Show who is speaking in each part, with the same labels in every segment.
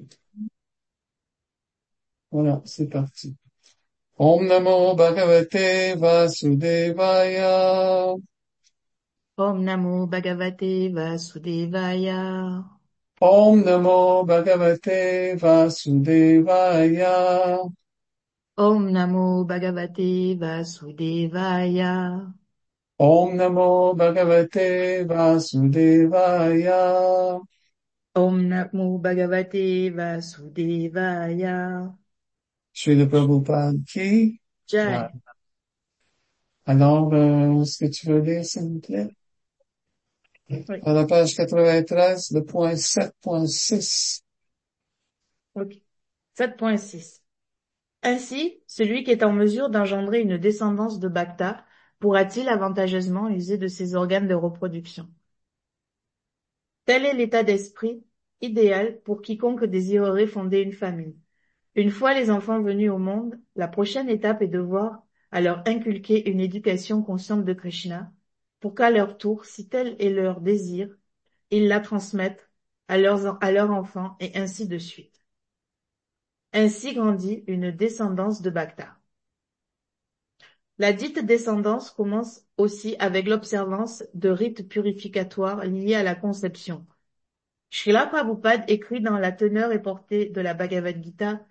Speaker 1: Voilà, c'est parti. Om Namo Bhagavate Vasudevaya.
Speaker 2: Om Namo Bhagavate Vasudevaya.
Speaker 1: Om Namo Bhagavate Vasudevaya.
Speaker 2: Om Namo Bhagavate Vasudevaya.
Speaker 1: Om Namo Bhagavate Vasudevaya.
Speaker 2: Om Namo Bhagavate Vasudevaya.
Speaker 1: Srila Prabhupada qui? Ouais.
Speaker 2: Jai.
Speaker 1: Alors, est-ce que tu veux lire, s'il vous plaît?
Speaker 2: Oui.
Speaker 1: À la page 93, le point 7.6.
Speaker 2: Ok. 7.6. Ainsi, celui qui est en mesure d'engendrer une descendance de Bhakta pourra-t-il avantageusement user de ses organes de reproduction? Tel est l'état d'esprit idéal pour quiconque désirerait fonder une famille. Une fois les enfants venus au monde, la prochaine étape est de voir à leur inculquer une éducation consciente de Krishna, pour qu'à leur tour, si tel est leur désir, ils la transmettent à leurs enfants et ainsi de suite. Ainsi grandit une descendance de Bhakta. La dite descendance commence aussi avec l'observance de rites purificatoires liés à la conception. Srila Prabhupada écrit dans la teneur et portée de la Bhagavad Gita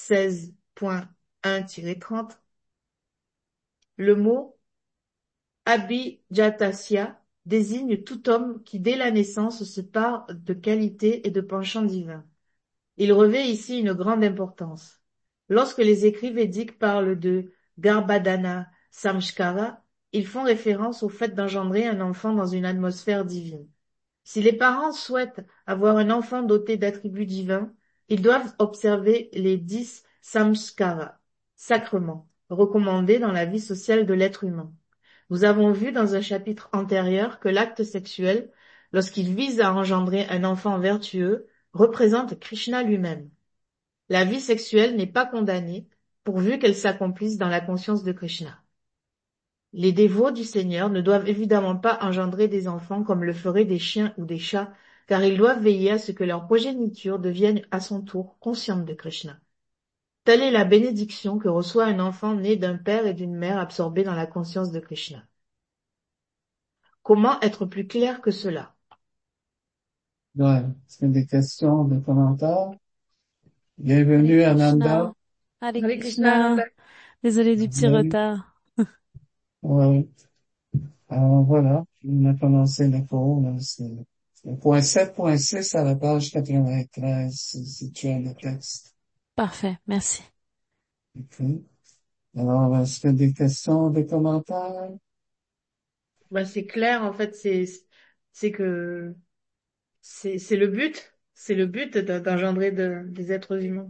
Speaker 2: 16.1-30, le mot Abhijatasya désigne tout homme qui dès la naissance se pare de qualités et de penchants divins. Il revêt ici une grande importance. Lorsque les écrits védiques parlent de Garbhadana Samskara, ils font référence au fait d'engendrer un enfant dans une atmosphère divine. Si les parents souhaitent avoir un enfant doté d'attributs divins, ils doivent observer les 10 samskaras, sacrements, recommandés dans la vie sociale de l'être humain. Nous avons vu dans un chapitre antérieur que l'acte sexuel, lorsqu'il vise à engendrer un enfant vertueux, représente Krishna lui-même. La vie sexuelle n'est pas condamnée, pourvu qu'elle s'accomplisse dans la conscience de Krishna. Les dévots du Seigneur ne doivent évidemment pas engendrer des enfants comme le feraient des chiens ou des chats, car ils doivent veiller à ce que leur progéniture devienne à son tour consciente de Krishna. Telle est la bénédiction que reçoit un enfant né d'un père et d'une mère absorbés dans la conscience de Krishna. Comment être plus clair que cela?
Speaker 1: Ouais. Est-ce qu'il y a des questions, des commentaires?
Speaker 3: Hare
Speaker 1: Bienvenue, Ananda.
Speaker 3: Krishna. Hare
Speaker 2: Hare Krishna,
Speaker 3: Krishna.
Speaker 2: Ananda.
Speaker 3: Désolée du petit
Speaker 1: Oui.
Speaker 3: retard.
Speaker 1: Ouais. Alors voilà, on a commencé le cours, là. C'est le point 7.6 à la page 93, si tu as le texte.
Speaker 3: Parfait, merci.
Speaker 1: OK. Alors, est-ce qu'il y a des questions, des commentaires?
Speaker 2: C'est clair, en fait, c'est que c'est le but d'engendrer des êtres humains.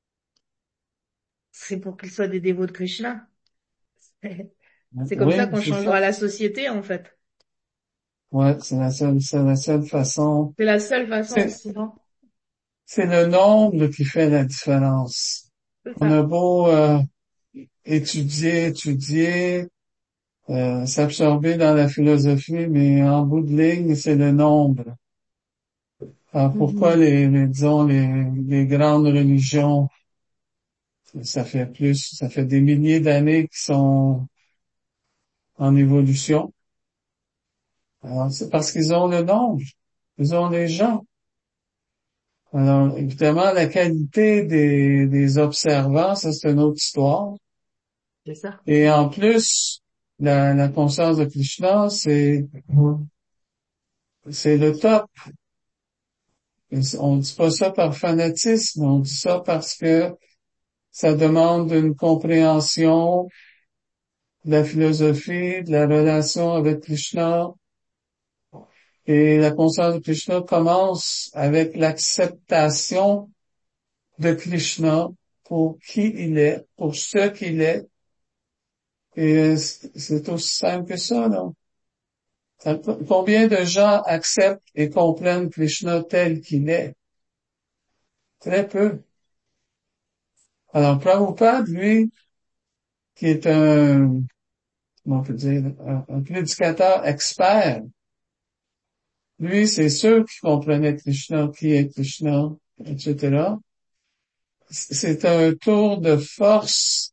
Speaker 2: C'est pour qu'ils soient des dévots de Krishna. C'est comme ça
Speaker 1: Oui,
Speaker 2: qu'on
Speaker 1: c'est
Speaker 2: changera
Speaker 1: ça.
Speaker 2: la société, en fait.
Speaker 1: Ouais, c'est la seule façon.
Speaker 2: C'est la seule façon,
Speaker 1: C'est,
Speaker 2: sinon.
Speaker 1: c'est le nombre qui fait la différence.
Speaker 2: C'est
Speaker 1: On a
Speaker 2: ça.
Speaker 1: beau, étudier, s'absorber dans la philosophie, mais en bout de ligne, c'est le nombre. Alors, pourquoi
Speaker 2: Mhm.
Speaker 1: disons, les grandes religions, ça fait des milliers d'années qu'ils sont en évolution. Alors, c'est parce qu'ils ont le nombre. Ils ont les gens. Alors, évidemment, la qualité des observants, ça, c'est une autre histoire.
Speaker 2: C'est ça.
Speaker 1: Et en plus, la conscience de Krishna, c'est le top. Et on dit pas ça par fanatisme, on dit ça parce que ça demande une compréhension de la philosophie, de la relation avec Krishna. Et la conscience de Krishna commence avec l'acceptation de Krishna pour qui il est, pour ce qu'il est. Et c'est aussi simple que ça, non? Combien de gens acceptent et comprennent Krishna tel qu'il est? Très peu. Alors, Prabhupada, lui, qui est comment on peut dire, un prédicateur expert, lui, c'est sûr qu'il comprenait Krishna, qui est Krishna, etc. c'est un tour de force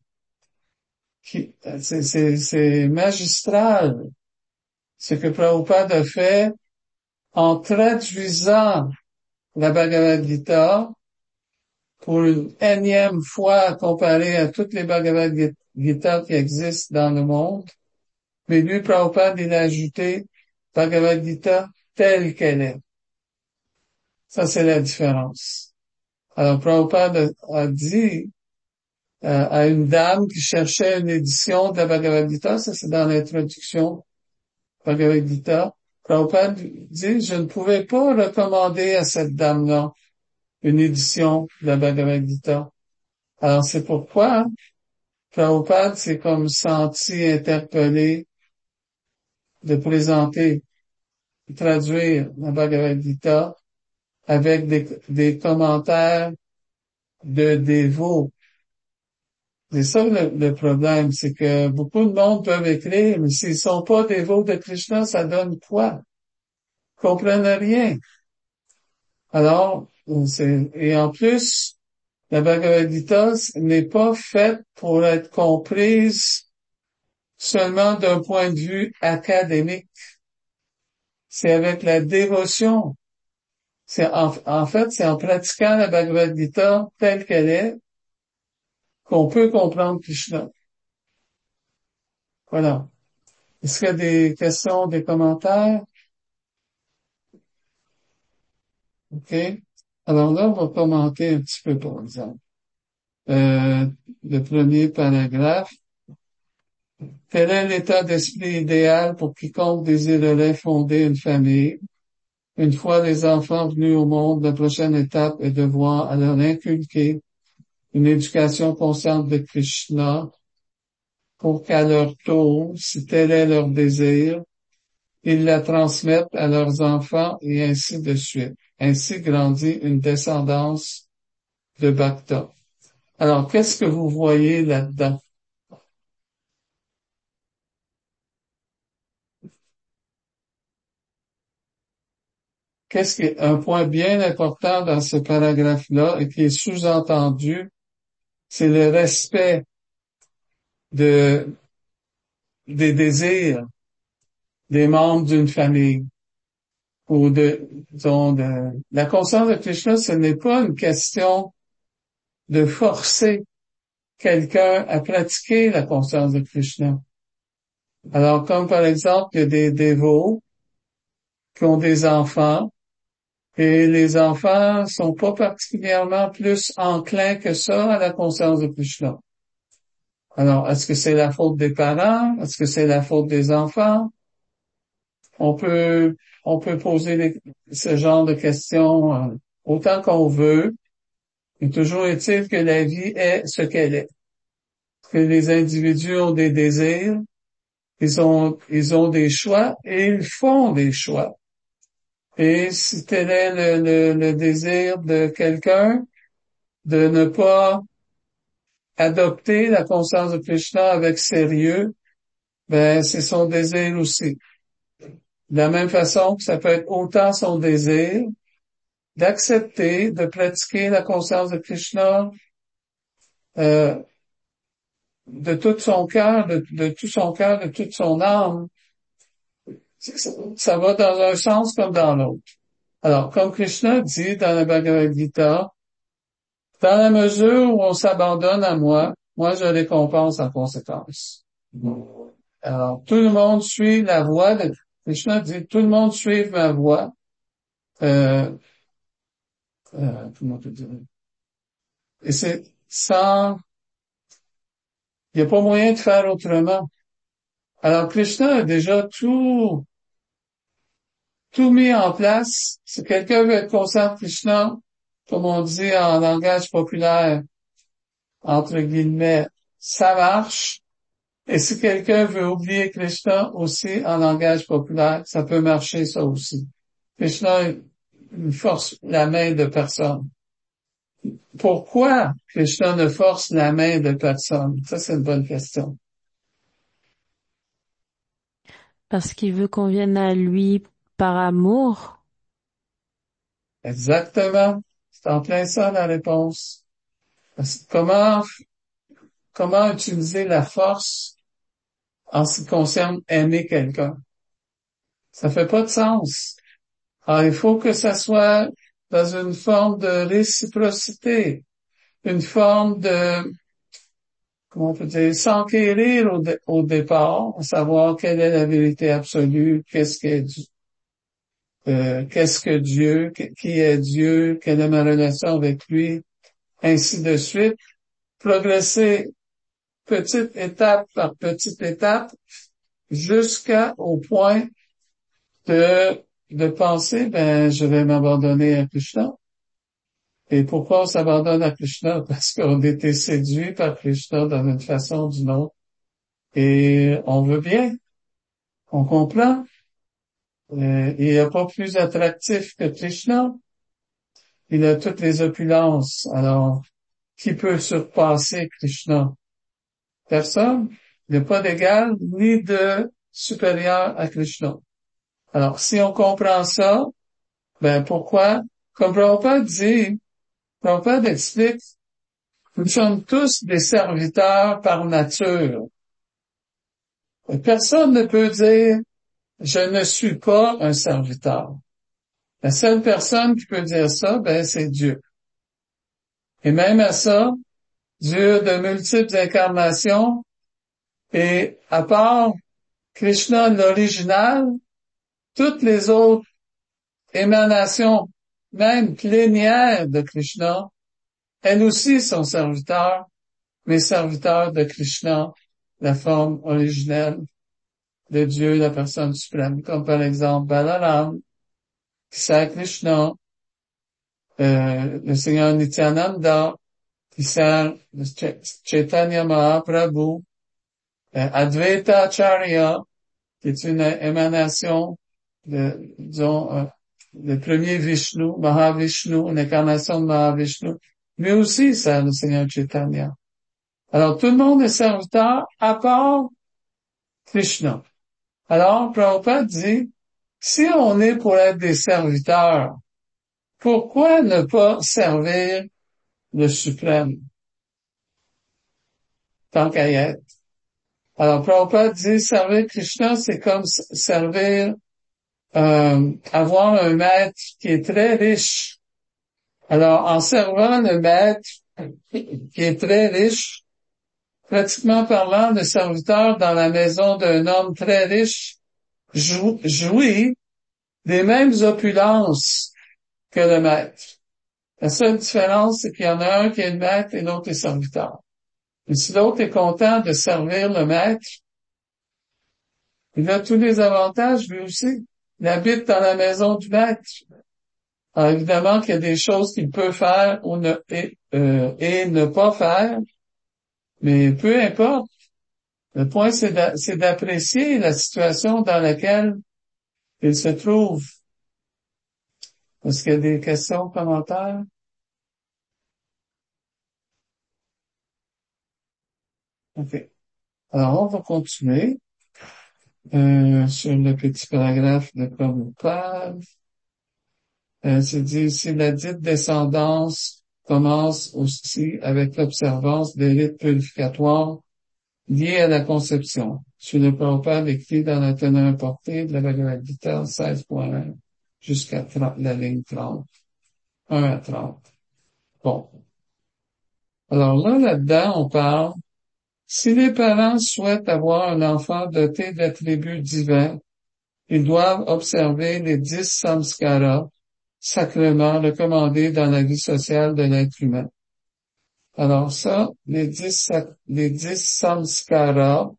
Speaker 1: c'est magistral. Ce que Prabhupada a fait en traduisant la Bhagavad Gita pour une énième fois comparé à toutes les Bhagavad Gita qui existent dans le monde. Mais lui, Prabhupada, il a ajouté Bhagavad Gita telle qu'elle est. Ça, c'est la différence. Alors, Prabhupada a dit à une dame qui cherchait une édition de la Bhagavad Gita, ça c'est dans l'introduction Bhagavad Gita, Prabhupada dit, je ne pouvais pas recommander à cette dame-là une édition de la Bhagavad Gita. Alors c'est pourquoi Prabhupada s'est comme senti interpellé de présenter, de traduire la Bhagavad Gita avec des commentaires de dévots. C'est ça le problème, c'est que beaucoup de monde peuvent écrire, mais s'ils sont pas dévots de Krishna, ça donne quoi? Ils comprennent rien. Alors, et en plus, la Bhagavad Gita n'est pas faite pour être comprise seulement d'un point de vue académique. C'est avec la dévotion. En fait, c'est en pratiquant la Bhagavad Gita telle qu'elle est qu'on peut comprendre Krishna. Voilà. Est-ce qu'il y a des questions, des commentaires? OK. Alors là, on va commenter un petit peu, par exemple. Le premier paragraphe. Quel est l'état d'esprit idéal pour quiconque désirerait fonder une famille? Une fois les enfants venus au monde, la prochaine étape est de voir à leur inculquer une éducation consciente de Krishna pour qu'à leur tour, si tel est leur désir, ils la transmettent à leurs enfants et ainsi de suite. Ainsi grandit une descendance de Bhakta. Alors, qu'est-ce que vous voyez là-dedans? Qu'est-ce qui est un point bien important dans ce paragraphe-là et qui est sous-entendu, c'est le respect des désirs des membres d'une famille ou disons, la conscience de Krishna, ce n'est pas une question de forcer quelqu'un à pratiquer la conscience de Krishna. Alors, comme par exemple, il y a des dévots qui ont des enfants et les enfants sont pas particulièrement plus enclins que ça à la conscience de Krishna. Alors, est-ce que c'est la faute des parents? Est-ce que c'est la faute des enfants? On peut poser ce genre de questions autant qu'on veut. Et toujours est-il que la vie est ce qu'elle est. Que les individus ont des désirs, ils ont des choix et ils font des choix. Et si tel est le désir de quelqu'un de ne pas adopter la conscience de Krishna avec sérieux, ben c'est son désir aussi. De la même façon que ça peut être autant son désir d'accepter, de pratiquer la conscience de Krishna de tout son cœur, de tout son cœur, de toute son âme. Ça va dans un sens comme dans l'autre. Alors, comme Krishna dit dans la Bhagavad Gita, dans la mesure où on s'abandonne à moi, moi je récompense en conséquence. Alors, tout le monde suit la voie de Krishna dit, tout le monde suit ma voie. Comment te dire? Et c'est sans, il n'y a pas moyen de faire autrement. Alors, Krishna a déjà tout mis en place. Si quelqu'un veut être conscient de Krishna, comme on dit en langage populaire, entre guillemets, ça marche. Et si quelqu'un veut oublier Krishna aussi en langage populaire, ça peut marcher ça aussi. Krishna ne force la main de personne. Pourquoi Krishna ne force la main de personne? Ça, c'est une bonne question.
Speaker 3: Parce qu'il veut qu'on vienne à lui par amour.
Speaker 1: Exactement. C'est en plein ça la réponse. Comment utiliser la force en ce qui concerne aimer quelqu'un? Ça fait pas de sens. Alors, il faut que ça soit dans une forme de réciprocité, une forme de, comment on peut dire, s'enquérir au départ, savoir quelle est la vérité absolue, qu'est-ce que Dieu, qui est Dieu, quelle est ma relation avec lui, ainsi de suite. Progresser petite étape par petite étape jusqu'au point de penser, ben, je vais m'abandonner à Krishna. Et pourquoi on s'abandonne à Krishna? Parce qu'on a été séduit par Krishna dans une façon ou d'une autre. Et on veut bien. On comprend. Il n'y a pas plus attractif que Krishna. Il a toutes les opulences. Alors, qui peut surpasser Krishna? Personne. Il n'y a pas d'égal ni de supérieur à Krishna. Alors, si on comprend ça, ben pourquoi? Comme Prabhupada explique, nous sommes tous des serviteurs par nature. Personne ne peut dire, je ne suis pas un serviteur. La seule personne qui peut dire ça, ben, c'est Dieu. Et même à ça, Dieu a de multiples incarnations, et à part Krishna l'original, toutes les autres émanations, même plénières de Krishna, elles aussi sont serviteurs, mais serviteurs de Krishna, la forme originelle de Dieu, la personne suprême, comme par exemple Balaram, qui sert Krishna, le Seigneur Nityananda, qui sert le Chaitanya Mahaprabhu, Advaita Acharya, qui est une émanation disons, le premier Vishnu, Mahavishnu, une incarnation de Mahavishnu, lui aussi sert le Seigneur Chaitanya. Alors, tout le monde est serviteur à part Krishna. Alors, Prabhupada dit, si on est pour être des serviteurs, pourquoi ne pas servir le suprême tant qu'à y être? Alors, Prabhupada dit, servir Krishna, c'est comme servir, avoir un maître qui est très riche. Alors, en servant le maître qui est très riche, pratiquement parlant, le serviteur dans la maison d'un homme très riche jouit des mêmes opulences que le maître. La seule différence, c'est qu'il y en a un qui est le maître et l'autre est serviteur. Et si l'autre est content de servir le maître, il a tous les avantages lui aussi. Il habite dans la maison du maître. Alors évidemment qu'il y a des choses qu'il peut faire et ne pas faire, mais peu importe. Le point, c'est d'apprécier la situation dans laquelle il se trouve. Est-ce qu'il y a des questions, commentaires? OK. Alors, on va continuer sur le petit paragraphe de Prabhupada. C'est dit ici, la dite descendance commence aussi avec l'observance des rites purificatoires liés à la conception. Sur le Prabhupada écrit dans la teneur portée de la Bhagavad Gita 16.1 jusqu'à la ligne 30. 1 à 30. Bon. Alors là-dedans, on parle, si les parents souhaitent avoir un enfant doté d'attributs divins, ils doivent observer les 10 samskaras, sacrements recommandés dans la vie sociale de l'être humain. Alors ça, les 10 samskaras,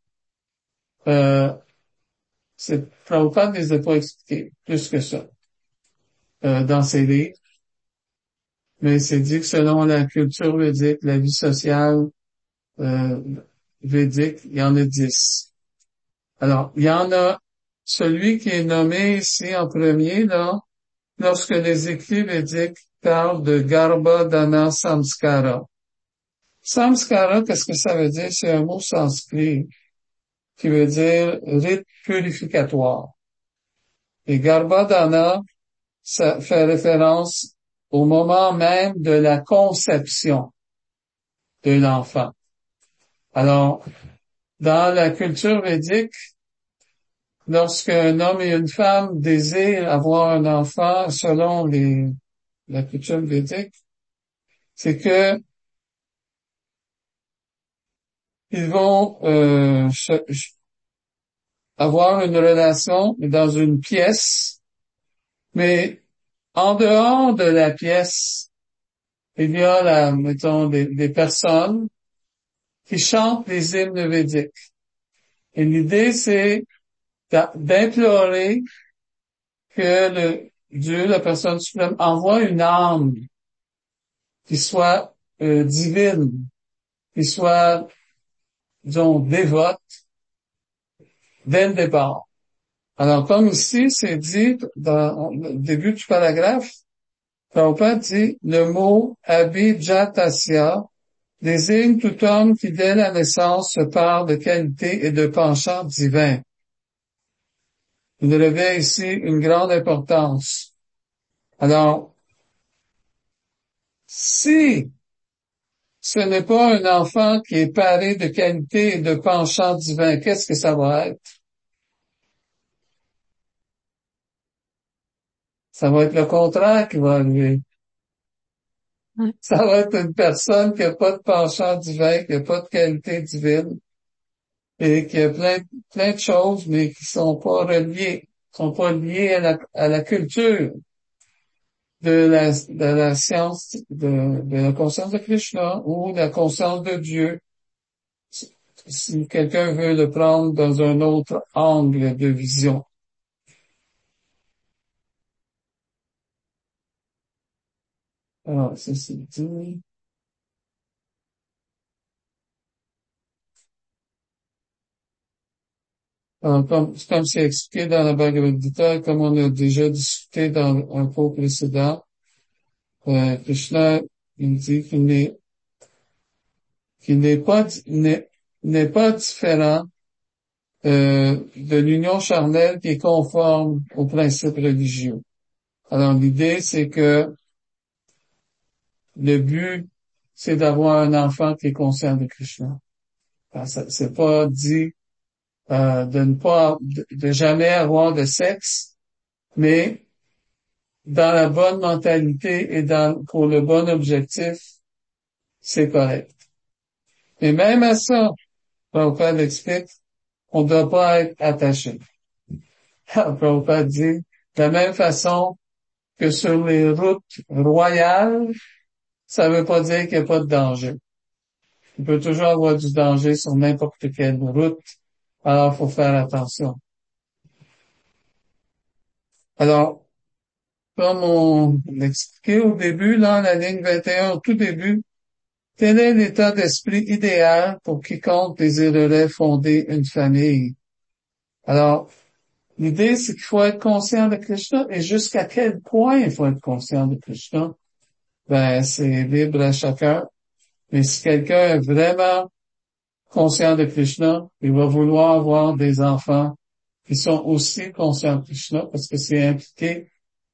Speaker 1: Prabhupada ne les a pas expliqués plus que ça dans ses livres, mais c'est dit que selon la culture védique, la vie sociale védique, il y en a 10. Alors, il y en a celui qui est nommé ici en premier, là, lorsque les écrits védiques parlent de Garbhadhana Samskara. Samskara, qu'est-ce que ça veut dire? C'est un mot sanskrit qui veut dire rite purificatoire. Et Garbhadhana, ça fait référence au moment même de la conception. de l'enfant. Alors, dans la culture védique, lorsqu'un homme et une femme désirent avoir un enfant selon la culture védique, c'est que ils vont avoir une relation dans une pièce, mais en dehors de la pièce, il y a mettons, des personnes qui chantent les hymnes védiques. Et l'idée, c'est d'implorer que Dieu, la personne suprême, envoie une âme qui soit divine, qui soit, disons, dévote dès le départ. Alors, comme ici, c'est dit dans le début du paragraphe, Prabhupada dit le mot abhijatasya désigne tout homme qui, dès la naissance, se parle de qualité et de penchant divin. Il revêt ici une grande importance. Alors, si ce n'est pas un enfant qui est paré de qualité et de penchant divin, qu'est-ce que ça va être? Ça va être le contraire qui va arriver.
Speaker 3: Ouais.
Speaker 1: Ça va être une personne qui n'a pas de penchant divin, qui n'a pas de qualité divine, et qui a plein de choses, mais qui sont pas liées à la culture de la science, de la conscience de Krishna ou de la conscience de Dieu, si quelqu'un veut le prendre dans un autre angle de vision. Alors, ceci dit. Alors, comme c'est expliqué dans la Bhagavad Gita, comme on a déjà discuté dans un cours précédent, Krishna, il dit qu'il n'est pas différent de l'union charnelle qui est conforme aux principes religieux. Alors l'idée, c'est que le but, c'est d'avoir un enfant qui est conscient de Krishna. C'est pas dit de jamais avoir de sexe, mais dans la bonne mentalité et pour le bon objectif, c'est correct. Mais même à ça, Prabhupada explique, on ne doit pas être attaché. Prabhupada dit, de la même façon que sur les routes royales, ça ne veut pas dire qu'il n'y a pas de danger. Il peut toujours avoir du danger sur n'importe quelle route, alors il faut faire attention. Alors, comme on l'expliquait au début, là, la ligne 21, au tout début, quel est l'état d'esprit idéal pour quiconque désirerait fonder une famille? Alors, l'idée, c'est qu'il faut être conscient de Krishna, et jusqu'à quel point il faut être conscient de Krishna? Ben, c'est libre à chacun. Mais si quelqu'un est vraiment conscient de Krishna, il va vouloir avoir des enfants qui sont aussi conscients de Krishna, parce que c'est impliqué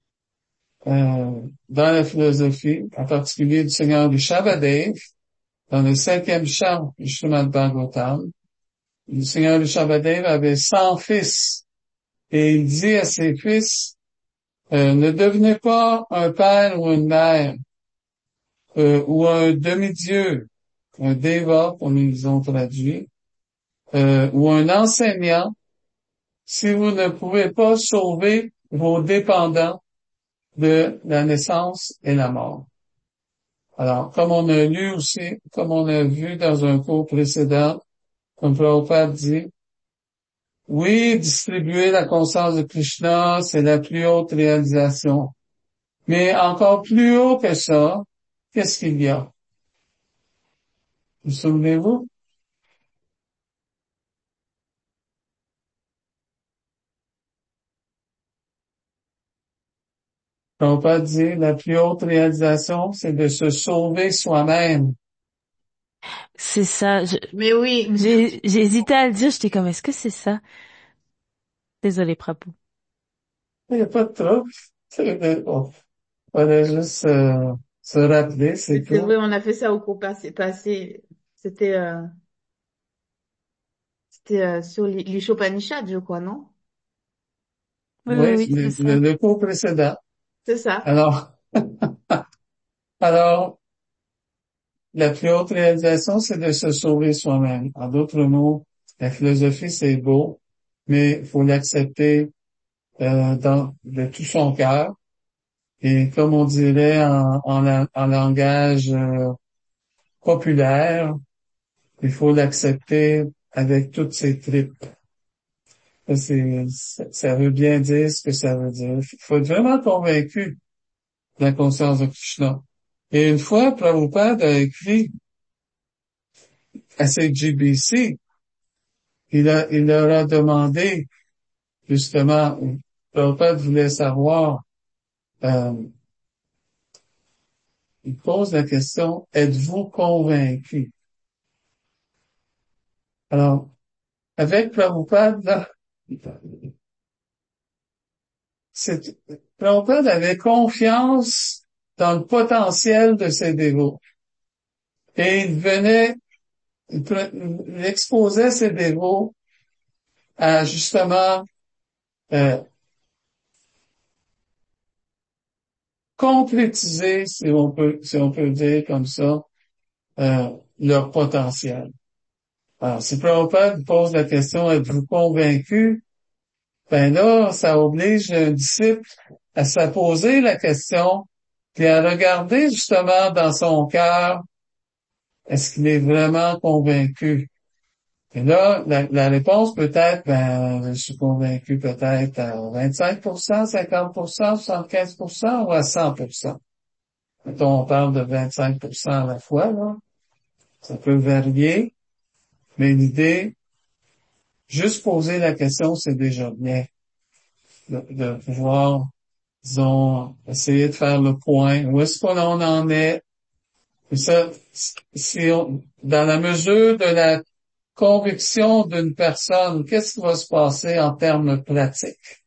Speaker 1: dans la philosophie, en particulier du Seigneur Rishabhadev, dans le 5e chant du Srimad Bhagavatam. Le Seigneur Rishabhadev avait 100 fils, et il dit à ses fils, ne devenez pas un père ou une mère, ou un demi-dieu, un déva, comme ils ont traduit, ou un enseignant, si vous ne pouvez pas sauver vos dépendants de la naissance et la mort. Alors, comme on a lu aussi, comme on a vu dans un cours précédent, comme Prabhupada dit, oui, distribuer la conscience de Krishna, c'est la plus haute réalisation. Mais encore plus haut que ça, qu'est-ce qu'il y a? Vous souvenez-vous? Prabhupada dit, la plus haute réalisation, c'est de se sauver soi-même.
Speaker 3: C'est ça.
Speaker 2: Mais oui,
Speaker 3: J'ai hésité à le dire. J'étais comme, est-ce que c'est ça? Désolée, Prabhu.
Speaker 1: Il n'y a pas de trouble. Bon, voilà juste se rappeler, c'est
Speaker 2: C'est
Speaker 1: tout.
Speaker 2: vrai, on a fait ça au cours passé. C'était sur l'Upanishad, je crois, non?
Speaker 3: Oui, oui,
Speaker 1: Oui,
Speaker 3: oui, c'est ça.
Speaker 1: le cours précédent.
Speaker 2: C'est ça.
Speaker 1: Alors, alors, la plus haute réalisation, c'est de se sauver soi-même. En d'autres mots, la philosophie, c'est beau, mais il faut l'accepter de tout son cœur. Et comme on dirait en langage populaire, il faut l'accepter avec toutes ses tripes. Ça veut bien dire ce que ça veut dire. Il faut être vraiment convaincu de la conscience de Krishna. Et une fois, Prabhupada a écrit à ses GBC, il leur a demandé, justement, Prabhupada voulait savoir, euh, il pose la question, êtes-vous convaincu? Alors, avec Prabhupada, là, c'est- Prabhupada avait confiance dans le potentiel de ses dévots. Et il exposait ses dévots à justement euh, concrétiser, si on peut dire comme ça, leur potentiel. Alors, si Prabhupada pose la question, êtes-vous convaincu? Ben là, ça oblige un disciple à se poser la question, puis à regarder justement dans son cœur, est-ce qu'il est vraiment convaincu? Et là, la réponse peut être, ben, je suis convaincu peut-être à 25%, 50%, 75% ou à 100%. Mettons, on parle de 25% à la fois, là. Ça peut varier, mais l'idée, juste poser la question, c'est déjà bien. De pouvoir, disons, essayer de faire le point. Où est-ce qu'on en est? Et ça, dans la mesure de la conviction d'une personne, qu'est-ce qui va se passer en termes pratiques?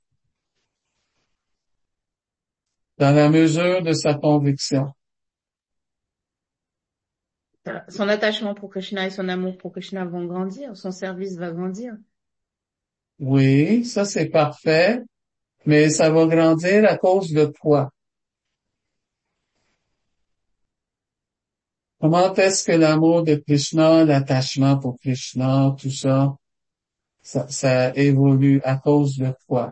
Speaker 1: Dans la mesure de sa conviction.
Speaker 2: Son attachement pour Krishna et son amour pour Krishna vont grandir, son service va grandir.
Speaker 1: Oui, ça c'est parfait, mais ça va grandir à cause de quoi? Comment est-ce que l'amour de Krishna, l'attachement pour Krishna, tout ça, ça évolue à cause de quoi?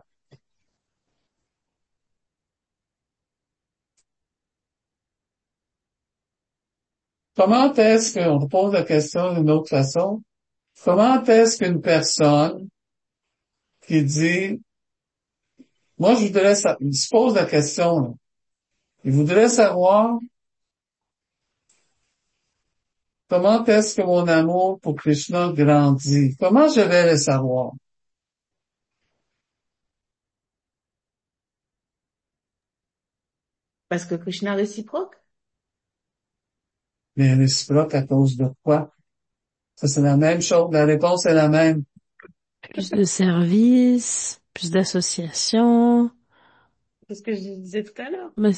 Speaker 1: Comment est-ce qu'on pose la question d'une autre façon? Comment est-ce qu'une personne qui dit, moi je voudrais, il se pose la question, là. Il voudrait savoir comment est-ce que mon amour pour Krishna grandit? Comment je vais le savoir?
Speaker 2: Parce que Krishna réciproque.
Speaker 1: Mais réciproque à cause de quoi? Ça, c'est la même chose. La réponse est la même.
Speaker 3: Plus de services, plus d'associations.
Speaker 2: C'est ce que je disais tout à l'heure.
Speaker 3: Mais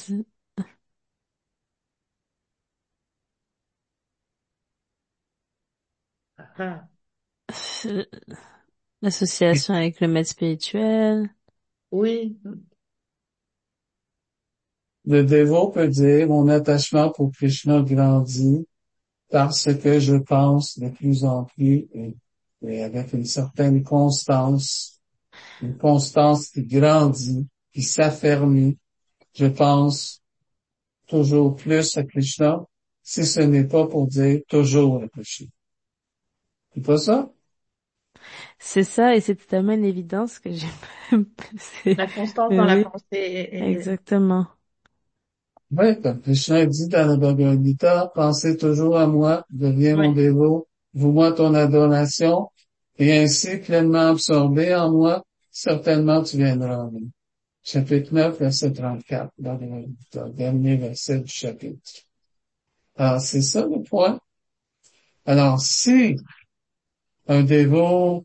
Speaker 2: Ah,
Speaker 3: c'est- l'association avec le maître spirituel.
Speaker 2: oui.
Speaker 1: Le dévot peut dire, mon attachement pour Krishna grandit parce que je pense de plus en plus et avec une constance qui grandit, qui s'affermit. Je pense toujours plus à Krishna, si ce n'est pas pour dire toujours à Krishna. C'est pas ça?
Speaker 3: C'est ça, et c'est totalement une évidence que j'ai c'est-
Speaker 2: La constance
Speaker 3: mais
Speaker 2: dans la
Speaker 3: oui,
Speaker 2: pensée est
Speaker 3: exactement.
Speaker 1: Oui, comme Krishna dit dans la Bhagavad Gita, pensez toujours à moi, deviens mon
Speaker 2: oui.
Speaker 1: dévot, voue-moi ton adoration, et ainsi pleinement absorbé en moi, certainement tu viendras en nous. Chapitre 9, verset 34, dans le Bhagavad Gita, dernier verset du chapitre. Alors, c'est ça le point. Alors, si un dévot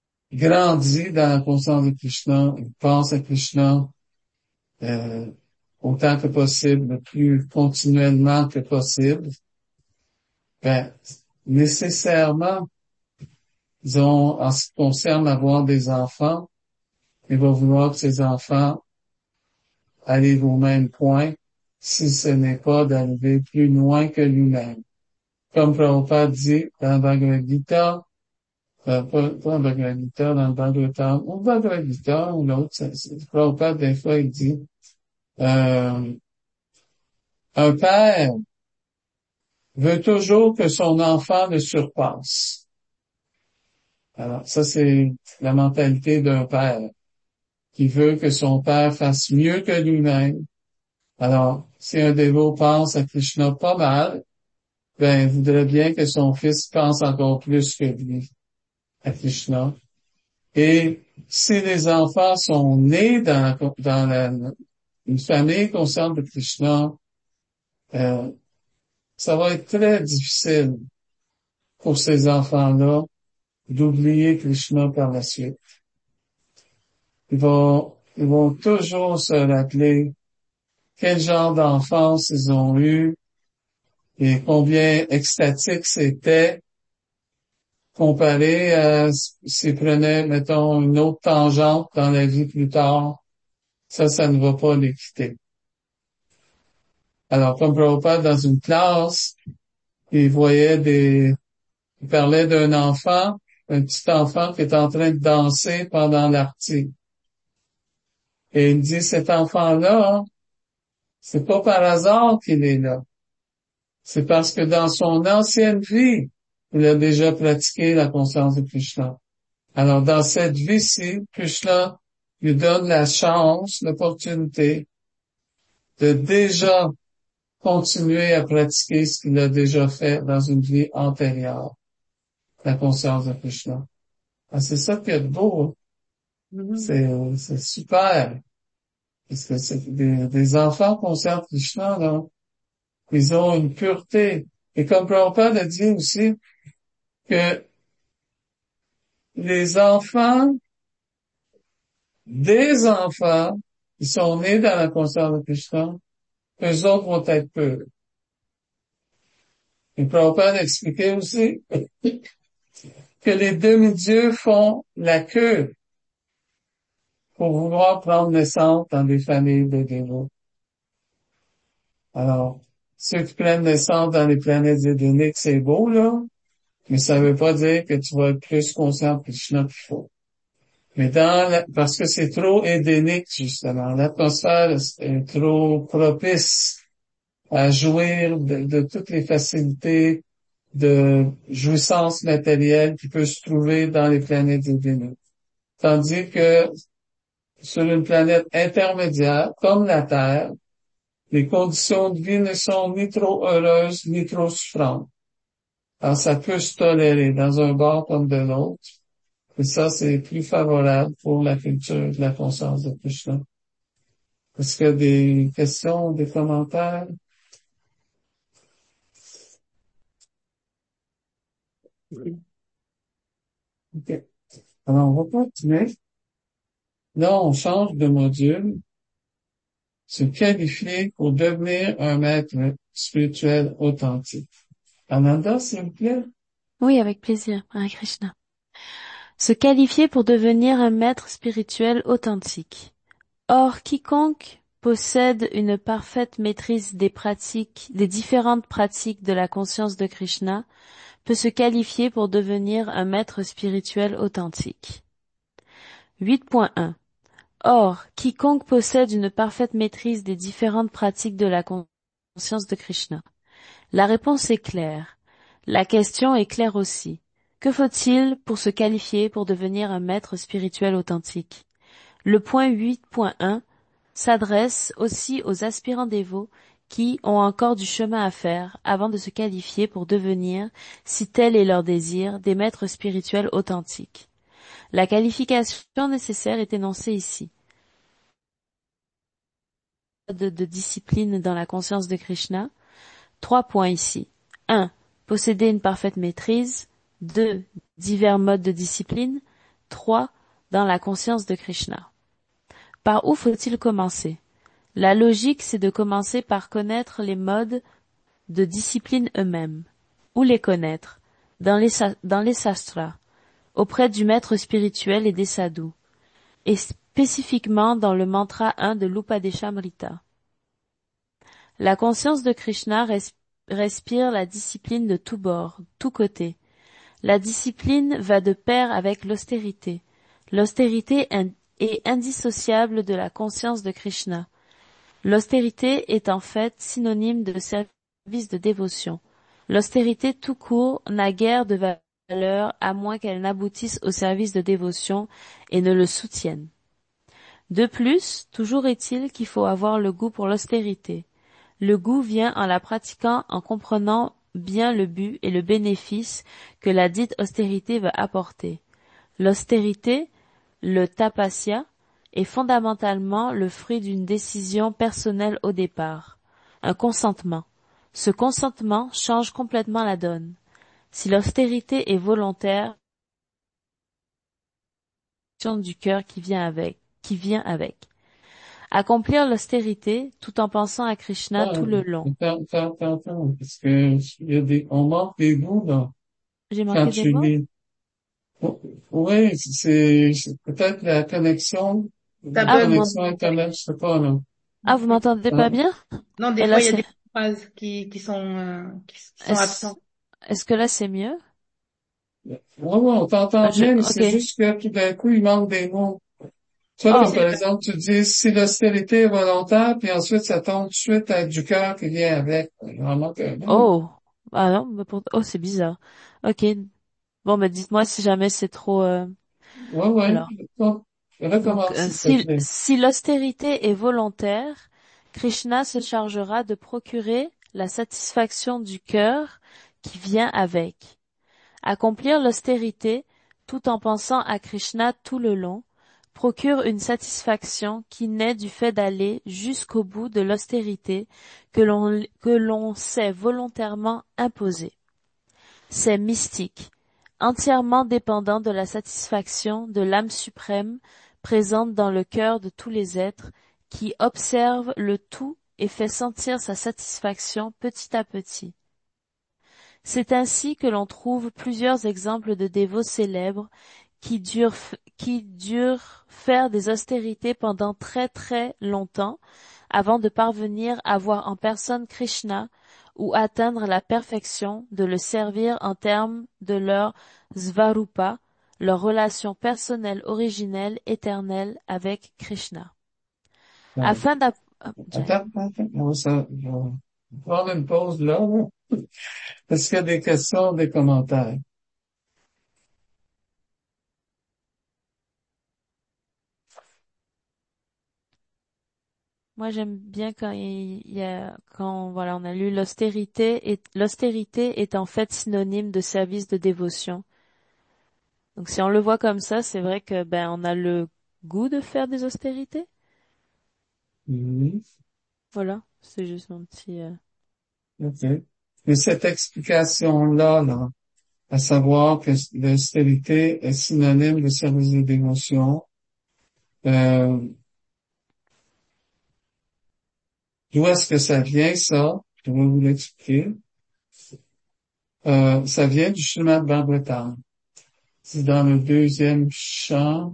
Speaker 1: grandit dans la conscience de Krishna, il pense à Krishna, euh, autant que possible, le plus continuellement que possible, ben, nécessairement, disons, en ce qui concerne avoir des enfants, il va vouloir que ses enfants arrivent au même point, si ce n'est pas d'arriver plus loin que lui-même. Comme Prabhupada dit dans le Bhagavad Gita, pas dans le Bhagavad Gita, dans le Bhagavatam, ou Bhagavad Gita, ou l'autre, Prabhupada, des fois, il dit, un père veut toujours que son enfant le surpasse. Alors, ça, c'est la mentalité d'un père qui veut que son père fasse mieux que lui-même. Alors, si un dévot pense à Krishna pas mal, ben, il voudrait bien que son fils pense encore plus que lui à Krishna. Et si les enfants sont nés dans une famille consciente de Krishna, euh, ça va être très difficile pour ces enfants-là d'oublier Krishna par la suite. Ils vont toujours se rappeler quel genre d'enfance ils ont eu et combien extatique c'était comparé à s'ils prenaient, mettons, une autre tangente dans la vie plus tard. Ça ne va pas les quitter. Alors, comme Prabhupada dans une classe, il parlait d'un enfant, un petit enfant qui est en train de danser pendant l'arti. Et il dit, cet enfant-là, c'est pas par hasard qu'il est là. C'est parce que dans son ancienne vie, il a déjà pratiqué la conscience de Krishna. Alors, dans cette vie-ci, Krishna lui donne la chance, l'opportunité de déjà continuer à pratiquer ce qu'il a déjà fait dans une vie antérieure, la conscience de Krishna. Ah, c'est ça qui est beau. C'est super. Parce que c'est des enfants conscients de Krishna, là. Ils ont une pureté. Et comme Prabhupada a dit aussi que les enfants, des enfants, qui sont nés dans la conscience de Krishna, eux autres vont être purs. Et Prabhupada expliquait aussi que les demi-dieux font la queue pour vouloir prendre naissance dans des familles de dévots. Alors, ceux qui prennent naissance dans les planètes édéniques, c'est beau, là, mais ça veut pas dire que tu vas être plus conscient de Krishna qu'il faut. Mais parce que c'est trop édénique, justement. L'atmosphère est trop propice à jouir de toutes les facilités de jouissance matérielle qui peut se trouver dans les planètes édéniques. Tandis que sur une planète intermédiaire, comme la Terre, les conditions de vie ne sont ni trop heureuses, ni trop souffrantes. Alors, ça peut se tolérer dans un bord comme de l'autre. Et ça, c'est plus favorable pour la culture de la conscience de Krishna. Est-ce qu'il y a des questions, des commentaires? OK. Alors, on va continuer. Là, on change de module. Se qualifier pour devenir un maître spirituel authentique. Ananda, s'il vous plaît.
Speaker 3: Oui, avec plaisir, Hare Krishna. Se qualifier pour devenir un maître spirituel authentique. Or, quiconque possède une parfaite maîtrise des différentes pratiques de la conscience de Krishna peut se qualifier pour devenir un maître spirituel authentique. 8.1. Or, quiconque possède une parfaite maîtrise des différentes pratiques de la conscience de Krishna. La réponse est claire. La question est claire aussi. Que faut-il pour se qualifier pour devenir un maître spirituel authentique? Le point 8.1 s'adresse aussi aux aspirants dévots qui ont encore du chemin à faire avant de se qualifier pour devenir, si tel est leur désir, des maîtres spirituels authentiques. La qualification nécessaire est énoncée ici. De discipline dans la conscience de Krishna. 3 points ici. 1. Posséder une parfaite maîtrise. 2. Divers modes de discipline. 3. Dans la conscience de Krishna. Par où faut-il commencer? La logique, c'est de commencer par connaître les modes de discipline eux-mêmes, ou les connaître, dans les sastras, auprès du maître spirituel et des sadhus, et spécifiquement dans le mantra 1 de l'Upadeshamrita. La conscience de Krishna respire la discipline de tous bords, tous côtés. La discipline va de pair avec l'austérité. L'austérité est indissociable de la conscience de Krishna. L'austérité est en fait synonyme de service de dévotion. L'austérité tout court n'a guère de valeur à moins qu'elle n'aboutisse au service de dévotion et ne le soutienne. De plus, toujours est-il qu'il faut avoir le goût pour l'austérité. Le goût vient en la pratiquant, en comprenant bien le but et le bénéfice que la dite austérité va apporter. L'austérité, le tapasya, est fondamentalement le fruit d'une décision personnelle au départ, un consentement. Ce consentement change complètement la donne. Si l'austérité est volontaire, c'est du cœur qui vient avec. Accomplir l'austérité tout en pensant à Krishna
Speaker 1: Ah,
Speaker 3: tout le long.
Speaker 1: attends, parce que on manque des bouts, là,
Speaker 3: J'ai
Speaker 1: quand
Speaker 3: manqué des
Speaker 1: tu
Speaker 3: mots?
Speaker 1: lis. Oui, c'est peut-être la connexion,
Speaker 2: Ça
Speaker 3: Ah,
Speaker 2: bug.
Speaker 1: Internet, je sais pas, là.
Speaker 3: vous m'entendez
Speaker 1: Ah,
Speaker 3: pas bien?
Speaker 2: Non, des
Speaker 3: Et
Speaker 2: fois,
Speaker 3: là,
Speaker 2: il y a des phrases qui sont
Speaker 3: est-ce,
Speaker 2: absentes.
Speaker 3: est-ce que là c'est mieux?
Speaker 1: ouais, on t'entend bien, mais c'est
Speaker 3: Ok.
Speaker 1: juste que tout d'un coup, il manque des mots. Toi, comme
Speaker 3: Oh,
Speaker 1: par exemple, tu dis, si l'austérité est volontaire, puis ensuite, ça tombe tout de suite à du cœur qui vient avec. Il en manque un mot.
Speaker 3: oh. Ah non, oh, c'est bizarre. Ok. Bon, mais dites-moi si jamais c'est trop,
Speaker 1: Ouais.
Speaker 3: alors.
Speaker 1: Donc,
Speaker 3: Donc,
Speaker 1: recommence, s'il te plaît.
Speaker 3: si l'austérité est volontaire, Krishna se chargera de procurer la satisfaction du cœur qui vient avec. Accomplir l'austérité, tout en pensant à Krishna tout le long, procure une satisfaction qui naît du fait d'aller jusqu'au bout de l'austérité que l'on s'est volontairement imposée. C'est mystique, entièrement dépendant de la satisfaction de l'âme suprême présente dans le cœur de tous les êtres, qui observe le tout et fait sentir sa satisfaction petit à petit. C'est ainsi que l'on trouve plusieurs exemples de dévots célèbres qui durent faire des austérités pendant très très longtemps avant de parvenir à voir en personne Krishna ou atteindre la perfection de le servir en termes de leur svarupa, leur relation personnelle originelle éternelle avec Krishna.
Speaker 1: Ouais.
Speaker 3: Afin d'app...
Speaker 1: Attends. On va prendre une pause là, là. Est-ce qu'il y a des questions, des commentaires?
Speaker 3: Moi, j'aime bien quand voilà, on a lu l'austérité est en fait synonyme de service de dévotion. Donc, si on le voit comme ça, c'est vrai que, on a le goût de faire des austérités.
Speaker 1: Oui.
Speaker 3: Voilà. C'est juste mon petit,
Speaker 1: OK. Et cette explication-là, là, à savoir que l'austérité est synonyme de service de dévotion, euh, d'où est-ce que ça vient, ça? Je vais vous l'expliquer. Ça vient du Srimad Bhagavatam. C'est dans le deuxième chant,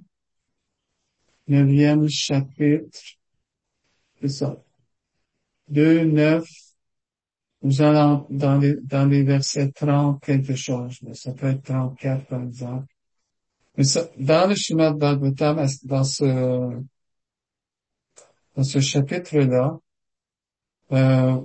Speaker 1: 9e chapitre, c'est ça. 2, 9, nous allons dans les versets 30 quelque chose, mais ça peut être 34 par exemple. Mais ça, dans le Srimad Bhagavatam, dans ce chapitre-là, euh,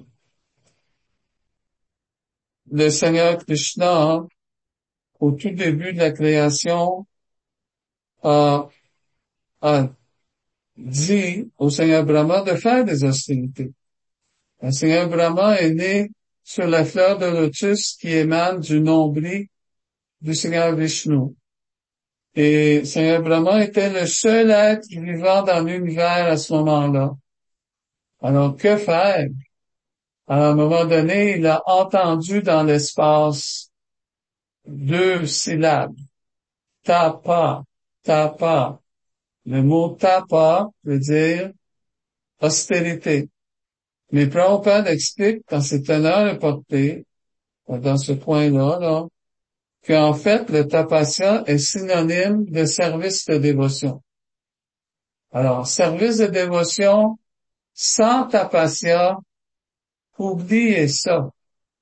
Speaker 1: le Seigneur Krishna, au tout début de la création, a, a dit au Seigneur Brahma de faire des austérités. Le Seigneur Brahma est né sur la fleur de lotus qui émane du nombril du Seigneur Vishnu. Et Seigneur Brahma était le seul être vivant dans l'univers à ce moment-là. Alors, que faire? À un moment donné, il a entendu dans l'espace deux syllabes. Tapa, tapa. Le mot tapa veut dire austérité. Mais Prabhupada explique dans ses teneurs et portées, dans ce point-là, là, qu'en fait, le tapasya est synonyme de service de dévotion. Alors, service de dévotion sans tapasya, oubliez ça.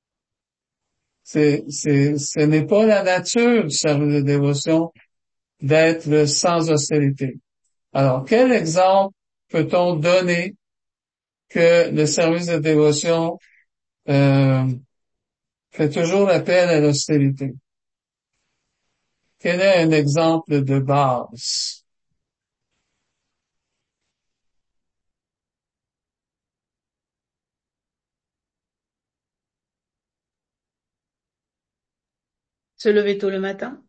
Speaker 1: Ce n'est pas la nature du service de dévotion d'être sans austérité. Alors, quel exemple peut-on donner que le service de dévotion fait toujours appel à l'austérité? Quel est un exemple de base?
Speaker 2: Se lever tôt le matin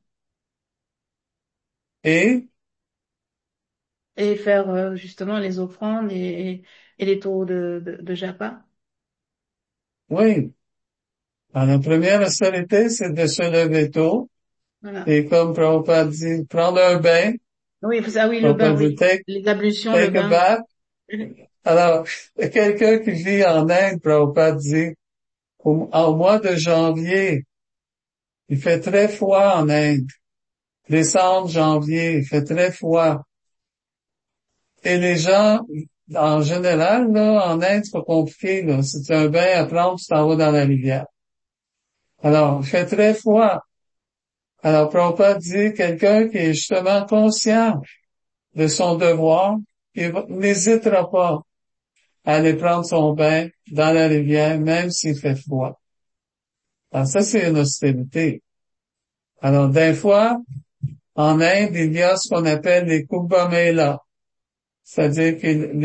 Speaker 1: Et,
Speaker 2: et faire justement les offrandes et les tours de japa.
Speaker 1: oui, alors, la première austérité, c'est de se lever tôt.
Speaker 2: Voilà.
Speaker 1: Et comme Prabhupada dit, prendre un bain.
Speaker 2: Oui, ah oui, le bain,
Speaker 1: Prabhupada dit,
Speaker 2: oui. Les ablutions, le
Speaker 1: take a
Speaker 2: bain.
Speaker 1: bath. Alors, il y a quelqu'un qui vit en Inde, Prabhupada dit, au mois de janvier, il fait très froid en Inde. Décembre, janvier, il fait très froid. Et les gens, en général, là, en Inde, c'est pas compliqué, là. Si tu as un bain à prendre, tu t'en vas dans la rivière. Alors, il fait très froid. Alors, Prabhupada dit, quelqu'un qui est justement conscient de son devoir, il n'hésitera pas à aller prendre son bain dans la rivière, même s'il fait froid. Alors, ça, c'est une austérité. Alors, des fois, en Inde, il y a ce qu'on appelle les Kumbh Mela. C'est-à-dire que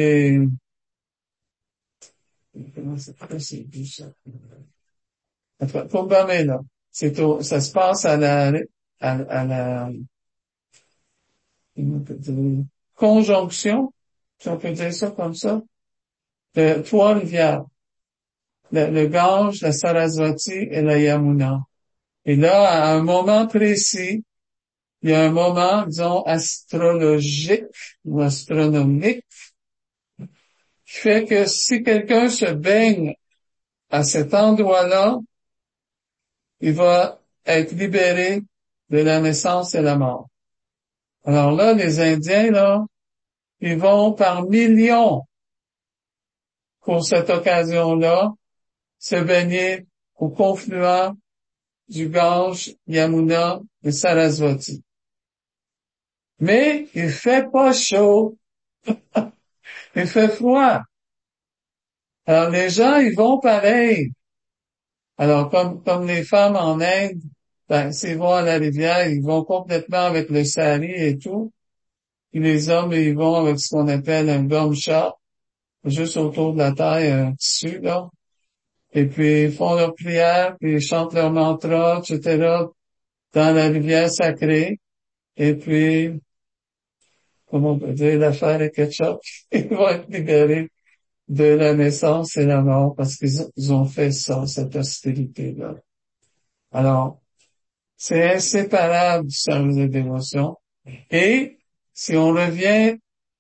Speaker 1: comment c'est dit ça? Enfin, Kumbh Mela. Ça se passe à la, comment on peut dire, conjonction, si on peut dire ça comme ça, de trois rivières. Le Gange, la Sarasvati et la Yamuna. Et là, à un moment précis, il y a un moment, disons, astrologique ou astronomique, qui fait que si quelqu'un se baigne à cet endroit-là, il va être libéré de la naissance et la mort. Alors là, les Indiens, là, ils vont par millions pour cette occasion-là se baigner au confluent du Gange, Yamuna et Sarasvati. Mais il fait pas chaud, il fait froid. Alors les gens, ils vont pareil. Alors comme les femmes en Inde, ben, s'ils vont à la rivière, ils vont complètement avec le sari et tout. Et les hommes, ils vont avec ce qu'on appelle un gumsha, juste autour de la taille, un tissu, là. Et puis, ils font leur prière, puis ils chantent leur mantra, etc., dans la rivière sacrée. Et puis, comment on peut dire, l'affaire est ketchup. Ils vont être libérés de la naissance et la mort parce qu'ils ont fait ça, cette austérité-là. Alors, c'est inséparable du service de dévotion. Et, si on revient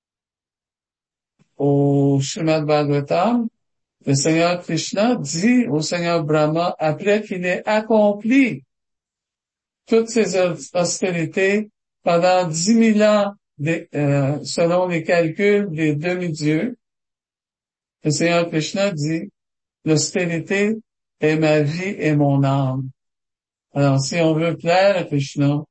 Speaker 1: au Srimad Bhagavatam, le Seigneur Krishna dit au Seigneur Brahma, après qu'il ait accompli toutes ces austérités pendant 10 000 ans, selon les calculs des demi-dieux, le Seigneur Krishna dit, l'austérité est ma vie et mon âme. Alors, si on veut plaire à Krishna,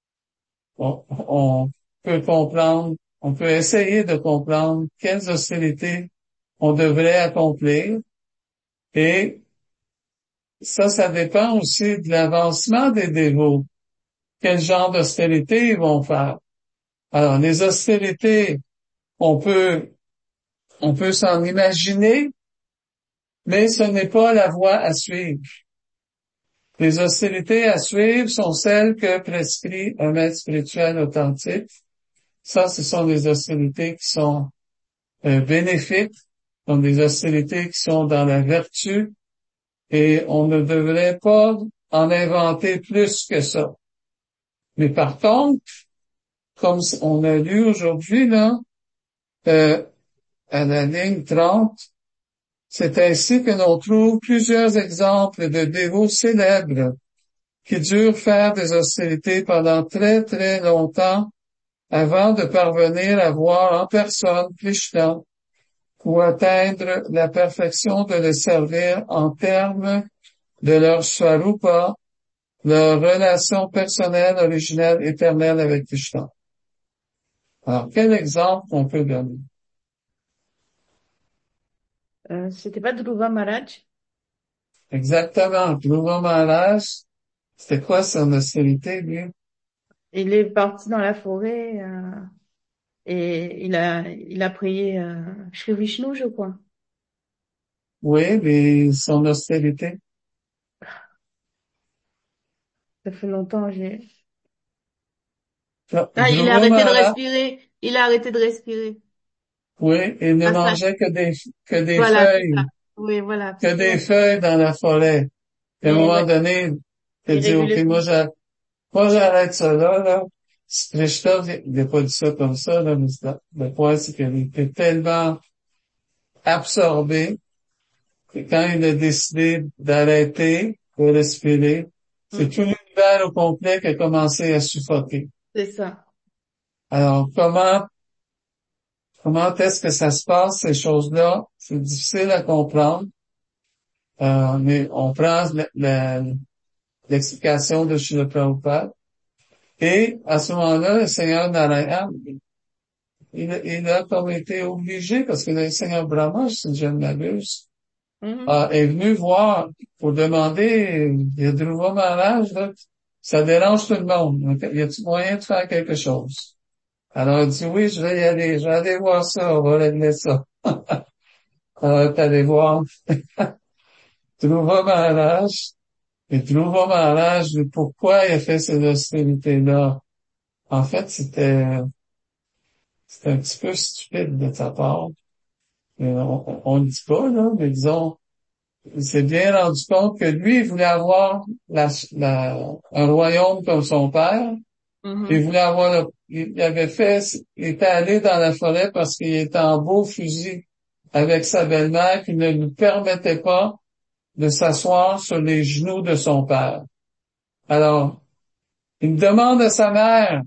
Speaker 1: on peut comprendre, on peut essayer de comprendre quelles austérités on devrait accomplir. Et ça dépend aussi de l'avancement des dévots. Quel genre d'austérité ils vont faire? Alors, les austérités, on peut s'en imaginer, mais ce n'est pas la voie à suivre. Les austérités à suivre sont celles que prescrit un maître spirituel authentique. Ça, ce sont des austérités qui sont bénéfiques, donc des austérités qui sont dans la vertu, et on ne devrait pas en inventer plus que ça. Mais par contre, comme on a lu aujourd'hui, là, à la ligne 30, c'est ainsi que l'on trouve plusieurs exemples de dévots célèbres qui durent faire des austérités pendant très très longtemps avant de parvenir à voir en personne Krishna ou atteindre la perfection de le servir en termes de leur swarupa, leur relation personnelle, originelle, éternelle avec Krishna. Alors, quel exemple on peut donner?
Speaker 2: C'était pas Dhruva Maharaj?
Speaker 1: Exactement. Dhruva Maharaj, c'était quoi son austérité, lui?
Speaker 2: Il est parti dans la forêt et il a prié Shri Vishnu, je crois.
Speaker 1: Oui, mais son austérité.
Speaker 2: Ça fait longtemps, j'ai... Ah, il a
Speaker 1: Dhruva
Speaker 2: arrêté de
Speaker 1: Maharaj,
Speaker 2: respirer. Il a arrêté de respirer.
Speaker 1: oui, il ne
Speaker 2: Ah, ça,
Speaker 1: mangeait que des
Speaker 2: voilà, c'est ça.
Speaker 1: feuilles,
Speaker 2: Oui, voilà,
Speaker 1: que
Speaker 2: parce que
Speaker 1: des feuilles dans la forêt. Et à un
Speaker 2: et
Speaker 1: moment
Speaker 2: ouais,
Speaker 1: donné, il a
Speaker 2: il
Speaker 1: dit, OK,
Speaker 2: régulait son...
Speaker 1: moi, j'arrête ça là. Krishna, il n'a pas dit ça comme ça, là, mais le point, c'est qu'il était tellement absorbé que quand il a décidé d'arrêter de respirer, c'est tout
Speaker 2: Mhm.
Speaker 1: l'univers au complet qui a commencé à suffoquer.
Speaker 2: C'est ça.
Speaker 1: Alors, comment est-ce que ça se passe, ces choses-là? C'est difficile à comprendre, mais on prend l'explication de Srila Prabhupada. Et à ce moment-là, le Seigneur Narayan, il a comme été obligé, parce que le Seigneur Brahma, si je ne m'abuse,
Speaker 2: Mhm.
Speaker 1: est venu voir pour demander, il y a Dhruva Maharaj, là, ça dérange tout le monde. Y a-t-il moyen de faire quelque chose? Alors, il dit, oui, je vais aller voir ça, on va régler ça. Alors, il est allé voir Dhruva Maharaj, et Dhruva Maharaj, pourquoi il a fait ces austérités-là? En fait, c'était un petit peu stupide de sa part. On le dit pas, là, mais disons, il s'est bien rendu compte que lui, il voulait avoir un royaume comme son père. Il
Speaker 2: Mhm.
Speaker 1: voulait avoir il avait fait, il était allé dans la forêt parce qu'il était en beau fusil avec sa belle-mère qui ne lui permettait pas de s'asseoir sur les genoux de son père. Alors, il demande à sa mère,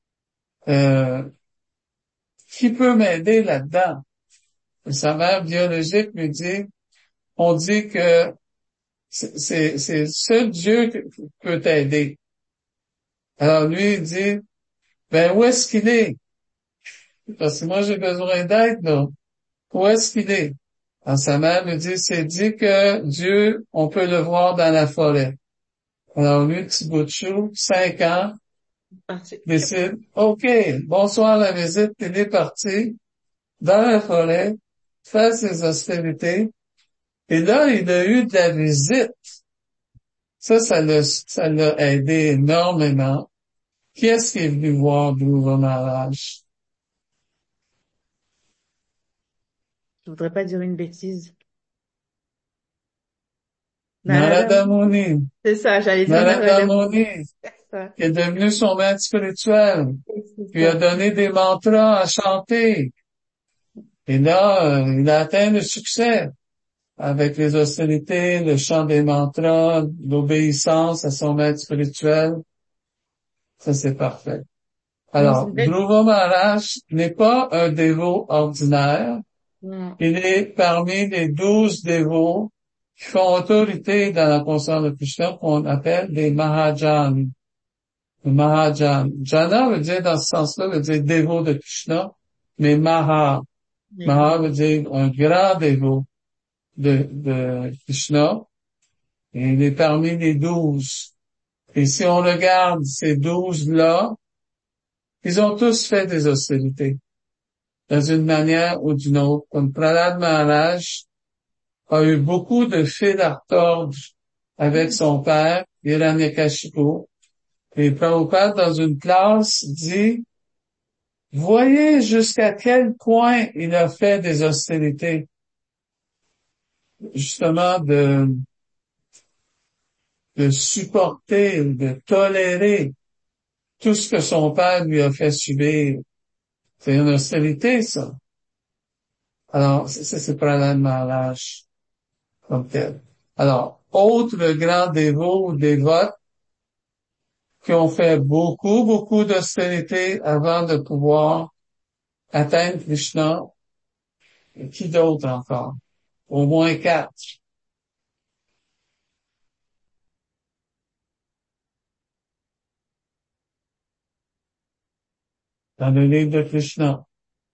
Speaker 1: euh, qui peut m'aider là-dedans? Et sa mère biologique lui dit, on dit que c'est seul Dieu qui peut t'aider. Alors lui, il dit, ben où est-ce qu'il est? Parce que moi j'ai besoin d'aide, là. Où est-ce qu'il est? Alors sa mère lui dit, c'est dit que Dieu, on peut le voir dans la forêt. Alors lui, petit bout de chou, 5 ans,
Speaker 2: Ah, c'est-
Speaker 1: décide, OK, bonsoir la visite, il est parti dans la forêt, faire ses austérités. Et là, il a eu de la visite. Ça l'a aidé énormément. Qui est-ce qui est venu voir Dhruva Maharaj?
Speaker 2: Je voudrais pas dire une bêtise. Narada
Speaker 1: Narada
Speaker 2: Muni.
Speaker 1: Muni.
Speaker 2: C'est ça, j'allais dire
Speaker 1: Narada
Speaker 2: Narada Muni.
Speaker 1: Muni,
Speaker 2: C'est ça.
Speaker 1: qui est devenu son maître spirituel,
Speaker 2: C'est
Speaker 1: lui a
Speaker 2: ça.
Speaker 1: donné des mantras à chanter. Et là, il a atteint le succès avec les austérités, le chant des mantras, l'obéissance à son maître spirituel. Ça, c'est parfait.
Speaker 2: Non, c'est
Speaker 1: Alors,
Speaker 2: une belle.
Speaker 1: Dhruva Maharaj n'est pas un dévot ordinaire.
Speaker 2: Non.
Speaker 1: Il est parmi les 12 dévots qui font autorité dans la conscience de Krishna, qu'on appelle des Mahajans. Le Mahajan. Jana veut dire, dans ce sens-là, veut dire dévot de Krishna, mais Maha veut dire un grand dévot de Krishna. Et il est parmi les 12. Et si on regarde ces 12-là, ils ont tous fait des austérités, dans une manière ou d'une autre. Comme Prahlad Maharaj a eu beaucoup de fils à retordre avec son père, Hiranyakashipu. Et Prabhupada, dans une classe, dit, voyez jusqu'à quel point il a fait des austérités, justement de supporter, de tolérer tout ce que son père lui a fait subir. C'est une austérité, ça. Alors, c'est Prahlad Maharaj comme tel. Alors, autres grands dévots ou dévotes qui ont fait beaucoup d'austérité avant de pouvoir atteindre Krishna, et qui d'autres encore? Au moins 4 dans le livre de Krishna.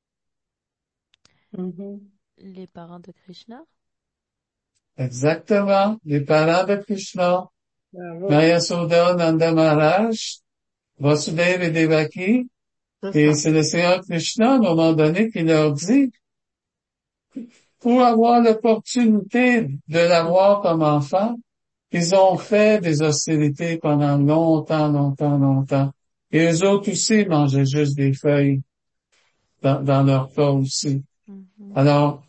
Speaker 3: Les parents de Krishna.
Speaker 1: Exactement. Les parents de Krishna,
Speaker 2: Bravo.
Speaker 1: Mayasoda, Nanda Maharaj, Vasudeva et Devaki,
Speaker 2: C'est
Speaker 1: et
Speaker 2: ça.
Speaker 1: c'est le Seigneur Krishna, à un moment donné, qui leur dit, pour avoir l'opportunité de l'avoir comme enfant, ils ont fait des hostilités pendant longtemps. Et eux autres aussi mangeaient juste des feuilles dans leur cas aussi. Alors,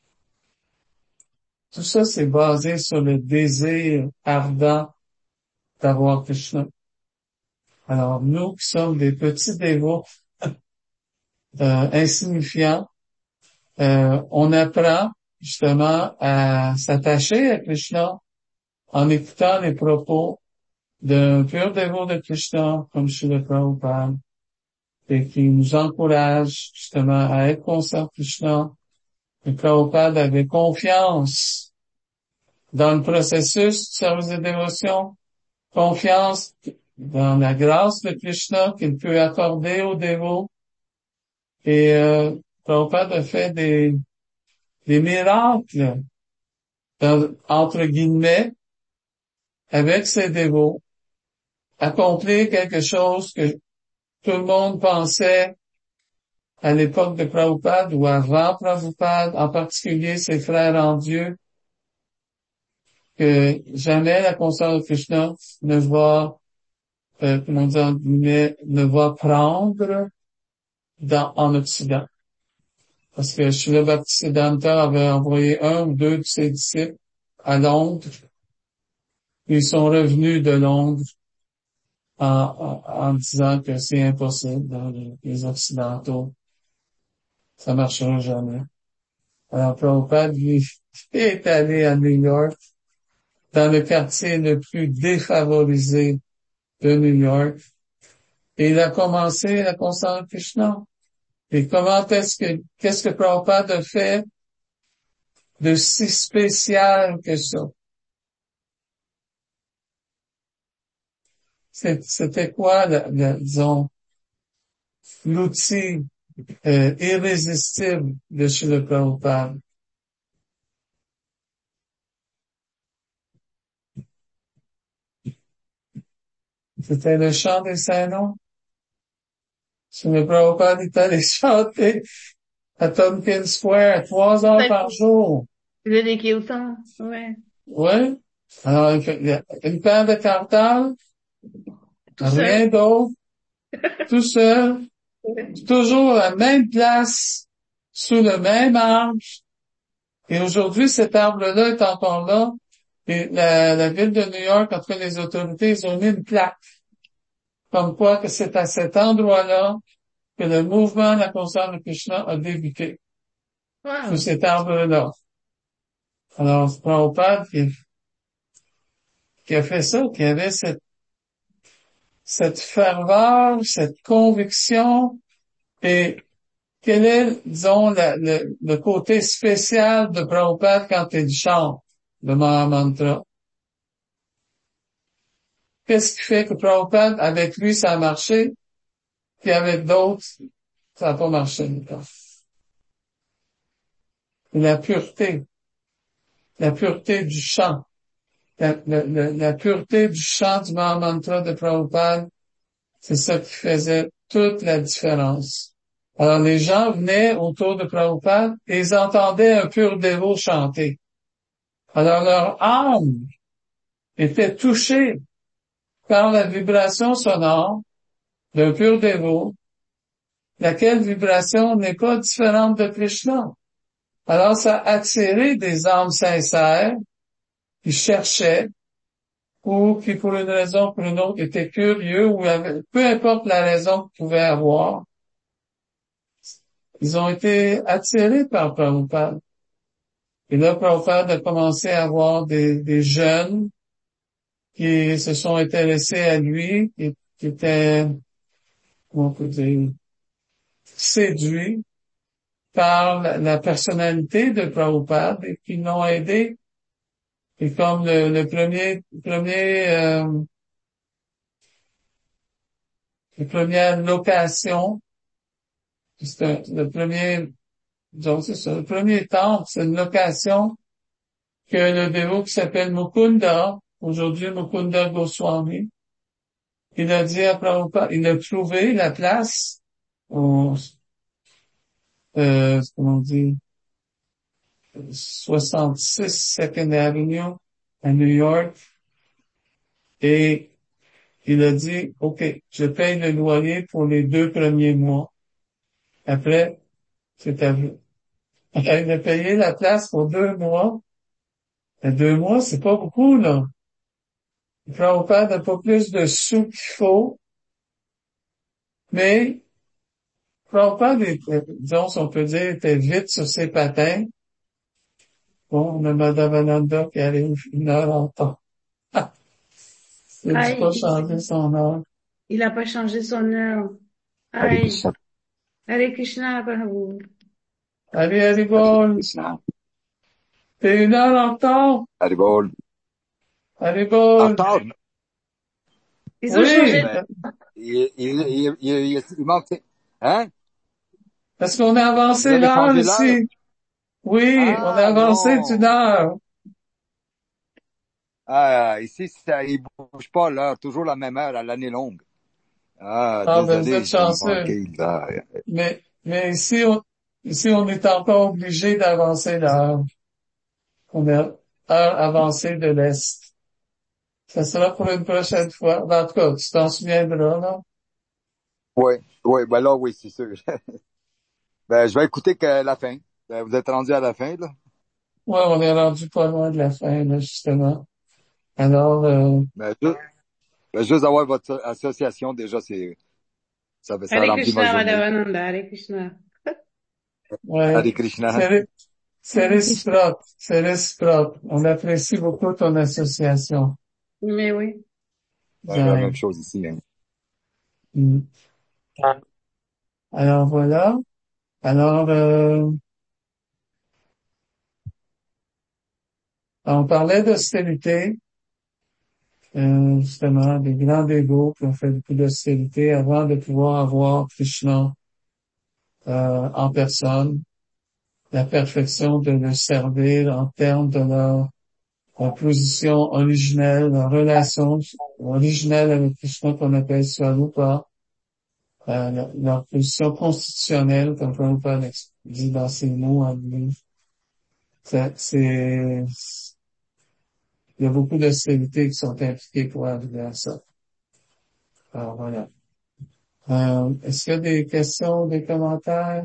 Speaker 1: tout ça, c'est basé sur le désir ardent d'avoir Krishna. Alors, nous qui sommes des petits dévots insignifiants, on apprend justement à s'attacher à Krishna en écoutant les propos d'un pur dévot de Krishna, comme Srila Prabhupada, et qui nous encourage justement à être conscient de Krishna. Et Prabhupada avait confiance dans le processus du service de dévotion, confiance dans la grâce de Krishna qu'il peut accorder aux dévots. Et Prabhupada a fait des miracles, entre guillemets, avec ses dévots, accomplir quelque chose que tout le monde pensait à l'époque de Prabhupada ou avant Prabhupada, en particulier ses frères en Dieu, que jamais la conscience de Krishna ne va, comment dire, ne va prendre en Occident. Parce que Srila Bhaktisiddhanta avait envoyé un ou deux de ses disciples à Londres. Ils sont revenus de Londres en disant que c'est impossible dans les Occidentaux. Ça marchera jamais. Alors, Prabhupada, lui, est allé à New York, dans le quartier le plus défavorisé de New York, et il a commencé la conscience de Krishna. Et qu'est-ce que Prabhupada a fait de si spécial que ça? C'était quoi, disons, l'outil irrésistible de Srila Prabhupada? C'était le chant des saints noms. Srila Prabhupada est allé chanter à Tompkins Square 3 heures par jour.
Speaker 2: Le déqué autant, ouais.
Speaker 1: Oui. Alors, une paire de cartales,
Speaker 2: Tout
Speaker 1: rien
Speaker 2: seul.
Speaker 1: d'autre, tout seul, toujours à la même place, sous le même arbre. Et aujourd'hui, cet arbre-là est encore là. Et la ville de New York, entre les autorités, ils ont mis une plaque. Comme quoi que c'est à cet endroit-là que le mouvement de la conscience de Krishna a débuté.
Speaker 2: Wow.
Speaker 1: Sous cet arbre-là. Alors, c'est Prabhupada qui a fait ça, qui avait cette ferveur, cette conviction, et quel est, disons, le côté spécial de Prabhupada quand il chante le Mahamantra? Qu'est-ce qui fait que Prabhupada, avec lui, ça a marché, puis avec d'autres, ça n'a pas marché. La pureté du chant, la pureté du chant du Mahamantra de Prabhupada, c'est ça qui faisait toute la différence. Alors les gens venaient autour de Prabhupada et ils entendaient un pur dévot chanter. Alors leur âme était touchée par la vibration sonore d'un pur dévot, laquelle vibration n'est pas différente de Krishna. Alors ça a attiré des âmes sincères qui cherchaient ou qui pour une raison ou pour une autre étaient curieux ou peu importe la raison qu'ils pouvaient avoir, ils ont été attirés par Prabhupada. Et là, Prabhupada a commencé à avoir des jeunes qui se sont intéressés à lui, qui étaient, comment on peut dire, séduits par la personnalité de Prabhupada et qui l'ont aidé. Et comme la première location, le premier, disons, c'est ça, le premier temple, c'est une location que le dévot qui s'appelle Mukunda, aujourd'hui Mukunda Goswami, il a dit à Prabhupada, il a trouvé la place au, comment on dit, 66 Second Avenue à New York, et il a dit, OK, je paye le loyer pour les 2 premiers mois. Après, c'est à vous. Il a payé la place pour 2 mois. Et 2 mois, c'est pas beaucoup, là. Prabhupada n'a pas plus de sous qu'il faut, mais Prabhupada était, disons, si on peut dire, était vite sur ses patins. Bon, on a Madhavananda qui arrive 1 heure en temps. Il n'a
Speaker 2: Aïe,
Speaker 1: pas changé son heure.
Speaker 2: il a pas changé son heure.
Speaker 4: Hare
Speaker 2: Aïe,
Speaker 4: Krishna,
Speaker 2: Hare Krishna, Prabhu.
Speaker 1: Allez, allez,
Speaker 4: Hare
Speaker 1: bol.
Speaker 4: Krishna,
Speaker 1: T'es 1 heure en temps.
Speaker 4: Haribol.
Speaker 1: Allez,
Speaker 4: En
Speaker 1: bol.
Speaker 4: retard,
Speaker 2: Ils ont changé.
Speaker 1: Oui,
Speaker 4: mais il manque, hein?
Speaker 1: parce qu'on a
Speaker 4: Vous
Speaker 1: avancé
Speaker 4: avez
Speaker 1: l'heure
Speaker 4: changé l'heure?
Speaker 1: ici. Oui, on a
Speaker 4: Ah,
Speaker 1: avancé d'une
Speaker 4: non.
Speaker 1: heure.
Speaker 4: Ah, ici, il bouge pas l'heure, toujours la même heure à l'année longue. Ah,
Speaker 1: Ah, ben, vous
Speaker 4: désolé,
Speaker 1: êtes
Speaker 4: j'ai
Speaker 1: chanceux.
Speaker 4: manqué l'heure.
Speaker 1: Mais ici, on est encore obligé d'avancer l'heure. On a heure avancée de l'Est. Ça sera pour une prochaine fois. Ben, en tout cas, tu t'en souviendras, là.
Speaker 4: Oui, oui, ben là, oui, c'est sûr. Ben, je vais écouter que la fin. Ben, vous êtes rendu à la fin, là?
Speaker 1: Ouais, on est rendu pas loin de la fin, là, justement. Alors,
Speaker 4: Ben, juste d'avoir votre association, déjà, ça
Speaker 2: Hare
Speaker 4: remplit ma
Speaker 2: Krishna,
Speaker 4: journée.
Speaker 2: Madhavananda, Hare Krishna.
Speaker 1: ouais,
Speaker 4: Hare Krishna.
Speaker 1: c'est, c'est réciproque. C'est réciproque. On apprécie beaucoup ton association.
Speaker 2: Mais oui.
Speaker 4: Ben, la
Speaker 1: Jai.
Speaker 4: même chose ici, hein.
Speaker 1: Mm. Alors, voilà. Alors, on parlait d'austérité. Justement, des grands dévots qui ont fait beaucoup d'austérité avant de pouvoir avoir Krishna en personne, la perfection de le servir en termes de leur position originelle, leur relation originelle avec Krishna qu'on appelle Swarupa, leur position constitutionnelle, comme Prabhupada dit dans ses mots en lui. Il y a beaucoup d'austérités qui sont impliquées pour arriver à ça. Alors voilà. Est-ce qu'il y a des questions, des commentaires?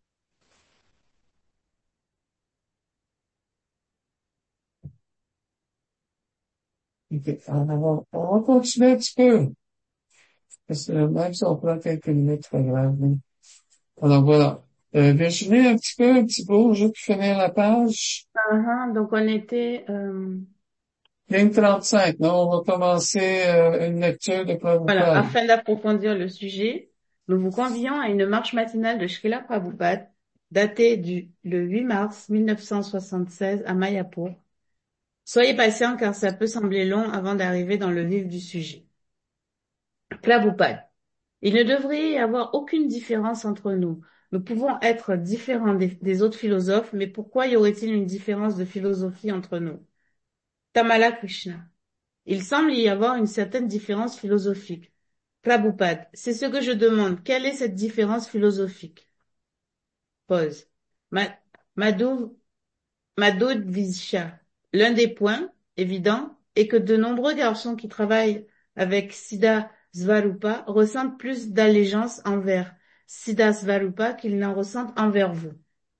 Speaker 1: Ok. Alors, on va continuer un petit peu. Parce que même si on prend quelques minutes, c'est pas grave. Mais... Alors voilà. Virginie, un petit peu, juste pour finir la page.
Speaker 2: Donc on était,
Speaker 1: Ligne 35, non? On va commencer une lecture de
Speaker 2: voilà,
Speaker 1: Prabhupada.
Speaker 2: afin d'approfondir le sujet, nous vous convions à une marche matinale de Srila Prabhupada, datée le 8 mars 1976 à Mayapur. Soyez patients car ça peut sembler long avant d'arriver dans le vif du sujet. Prabhupada. Il ne devrait y avoir aucune différence entre nous. Nous pouvons être différents des autres philosophes, mais pourquoi y aurait-il une différence de philosophie entre nous? Tamala Krishna. Il semble y avoir une certaine différence philosophique. Prabhupada, c'est ce que je demande. Quelle est cette différence philosophique? Pause. Ma, Madhu, Madhudvisha. L'un des points évidents est que de nombreux garçons qui travaillent avec Siddha Svarupa ressentent plus d'allégeance envers Siddha Svarupa qu'ils n'en ressentent envers vous.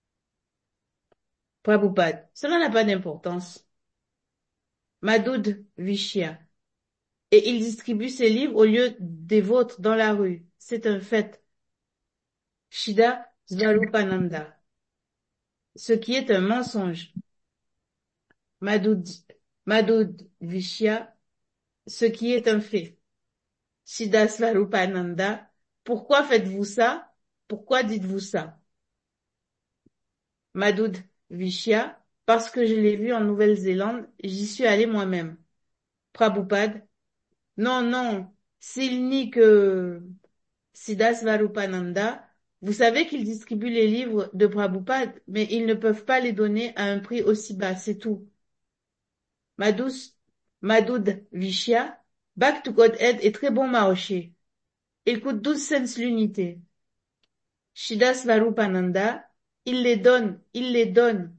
Speaker 2: Prabhupada, cela n'a pas d'importance. Madhudvisha. Et il distribue ses livres au lieu des vôtres dans la rue. C'est un fait. Shida Svarupananda, ce qui est un mensonge. Madhud, Madhud Vishya, ce qui est un fait. Siddha Svarupananda, pourquoi faites-vous ça? Pourquoi dites-vous ça? Madhud Vishya, parce que je l'ai vu en Nouvelle-Zélande, j'y suis allé moi-même. Prabhupada, non, non, s'il nie que Siddha Svarupananda, vous savez qu'ils distribuent les livres de Prabhupada, mais ils ne peuvent pas les donner à un prix aussi bas, c'est tout. Madhud Vishya, Back to Godhead est très bon marché. Il coûte 12 cents l'unité. Siddha Svarupananda, il les donne, il les donne.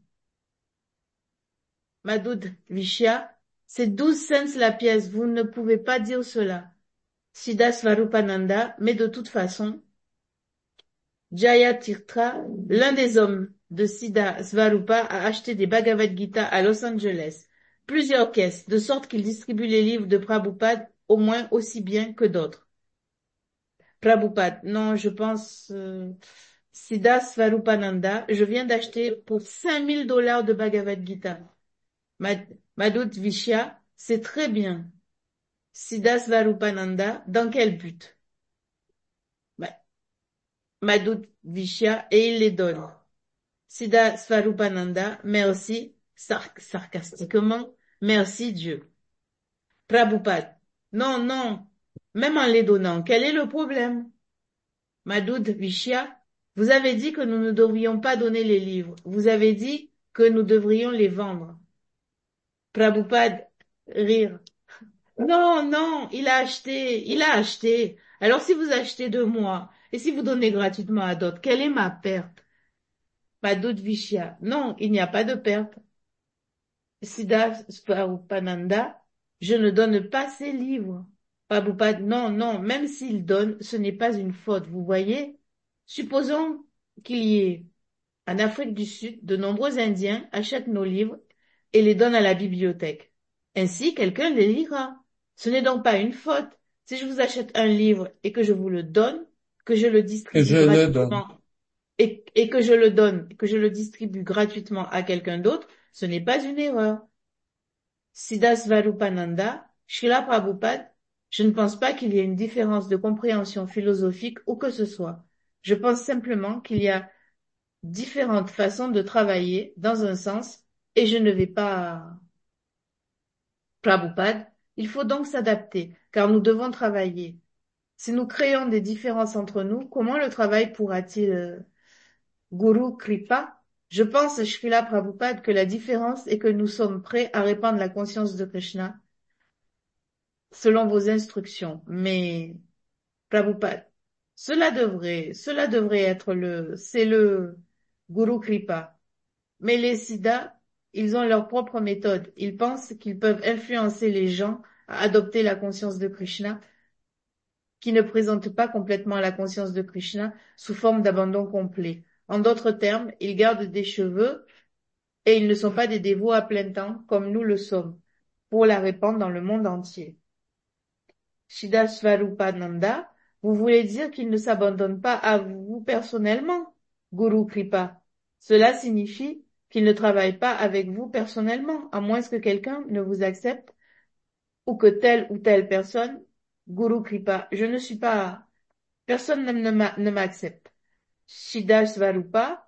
Speaker 2: Madhud Vishya, c'est 12 cents la pièce, vous ne pouvez pas dire cela. Siddha Svarupananda, mais de toute façon, Jaya Tirtha, l'un des hommes de Siddha Svarupa, a acheté des Bhagavad Gita à Los Angeles, plusieurs caisses, de sorte qu'il distribue les livres de Prabhupada au moins aussi bien que d'autres. Prabhupada, non, je pense, Siddha Svarupananda, je viens d'acheter pour $5,000 de Bhagavad Gita. Madhut Vishya, c'est très bien. Siddha Svarupananda, dans quel but? Madhut Vishya, et il les donne. Siddha Svarupananda, merci, sarcastiquement, merci Dieu. Prabhupada, non, non, même en les donnant, quel est le problème? Madhut Vishya, vous avez dit que nous ne devrions pas donner les livres. Vous avez dit que nous devrions les vendre. Prabhupada, rire. Non, non, il a acheté, il a acheté. Alors si vous achetez de moi, et si vous donnez gratuitement à d'autres, quelle est ma perte? Madhut Vishya, non, il n'y a pas de perte. Siddha Svarupananda, je ne donne pas ces livres. Prabhupada, non, non, même s'il donne, ce n'est pas une faute, vous voyez? Supposons qu'il y ait, en Afrique du Sud, de nombreux Indiens achètent nos livres et les donnent à la bibliothèque. Ainsi, quelqu'un les lira. Ce n'est donc pas une faute. Si je vous achète un livre et que je vous le donne, que je le
Speaker 1: Que
Speaker 2: distribue
Speaker 1: je le donne.
Speaker 2: gratuitement et que je le donne, que je le distribue gratuitement à quelqu'un d'autre, ce n'est pas une erreur. Siddha Svarupananda, Srila Prabhupada, je ne pense pas qu'il y ait une différence de compréhension philosophique ou que ce soit. Je pense simplement qu'il y a différentes façons de travailler dans un sens et je ne vais pas Prabhupada. Il faut donc s'adapter car nous devons travailler. Si nous créons des différences entre nous, comment le travail pourra-t-il Guru Kripa? Je pense, Srila Prabhupada, que la différence est que nous sommes prêts à répandre la conscience de Krishna selon vos instructions. Mais, Prabhupada, cela devrait être c'est le Guru Kripa. Mais les Siddhas, ils ont leur propre méthode. Ils pensent qu'ils peuvent influencer les gens à adopter la conscience de Krishna, qui ne présente pas complètement la conscience de Krishna sous forme d'abandon complet. En d'autres termes, ils gardent des cheveux et ils ne sont pas des dévots à plein temps comme nous le sommes, pour la répandre dans le monde entier. Shidasvarupananda, vous voulez dire qu'il ne s'abandonne pas à vous personnellement, Guru Kripa. Cela signifie qu'il ne travaille pas avec vous personnellement, à moins que quelqu'un ne vous accepte ou que telle ou telle personne, Guru Kripa, je ne suis pas, personne ne m'accepte. Shidasvarupa,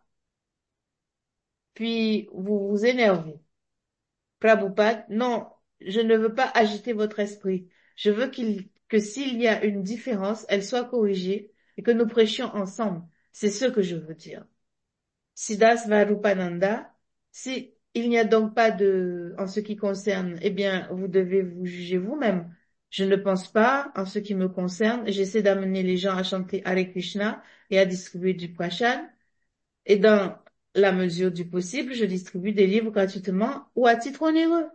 Speaker 2: puis vous vous énervez. Prabhupada, non, je ne veux pas agiter votre esprit. Je veux que s'il y a une différence, elle soit corrigée et que nous prêchions ensemble. C'est ce que je veux dire. Siddha Svarupananda, si il n'y a donc pas en ce qui concerne, eh bien, vous devez vous juger vous-même. Je ne pense pas, en ce qui me concerne, j'essaie d'amener les gens à chanter Hare Krishna et à distribuer du prashad. Et dans la mesure du possible, je distribue des livres gratuitement ou à titre onéreux.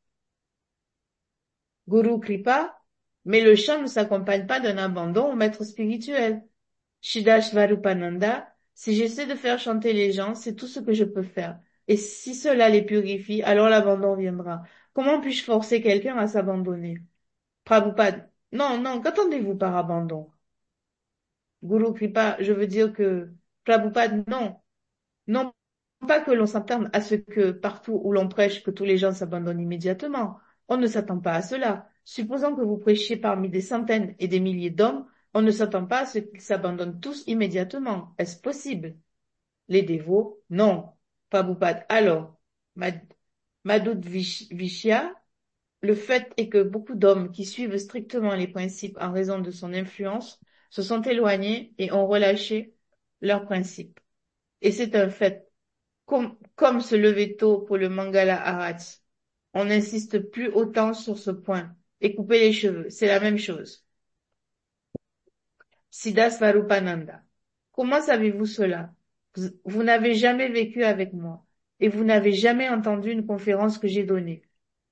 Speaker 2: Guru Kripa, mais le chant ne s'accompagne pas d'un abandon au maître spirituel. Shidashvarupananda, si j'essaie de faire chanter les gens, c'est tout ce que je peux faire. Et si cela les purifie, alors l'abandon viendra. Comment puis-je forcer quelqu'un à s'abandonner? Prabhupada, non, non, qu'entendez-vous par abandon? Guru Kripa, je veux dire que Prabhupada, non. Non pas que l'on s'attende à ce que partout où l'on prêche, que tous les gens s'abandonnent immédiatement. On ne s'attend pas à cela. Supposons que vous prêchiez parmi des centaines et des milliers d'hommes, on ne s'attend pas à ce qu'ils s'abandonnent tous immédiatement. Est-ce possible? Les dévots, non. Prabhupada, alors, Mad- Madhud Vishya, le fait est que beaucoup d'hommes qui suivent strictement les principes en raison de son influence se sont éloignés et ont relâché leurs principes. Et c'est un fait. Comme se lever tôt pour le Mangala Arati. On n'insiste plus autant sur ce point. Et couper les cheveux, c'est la même chose. Siddhas Varupananda. Comment savez-vous cela? Vous n'avez jamais vécu avec moi. Et vous n'avez jamais entendu une conférence que j'ai donnée.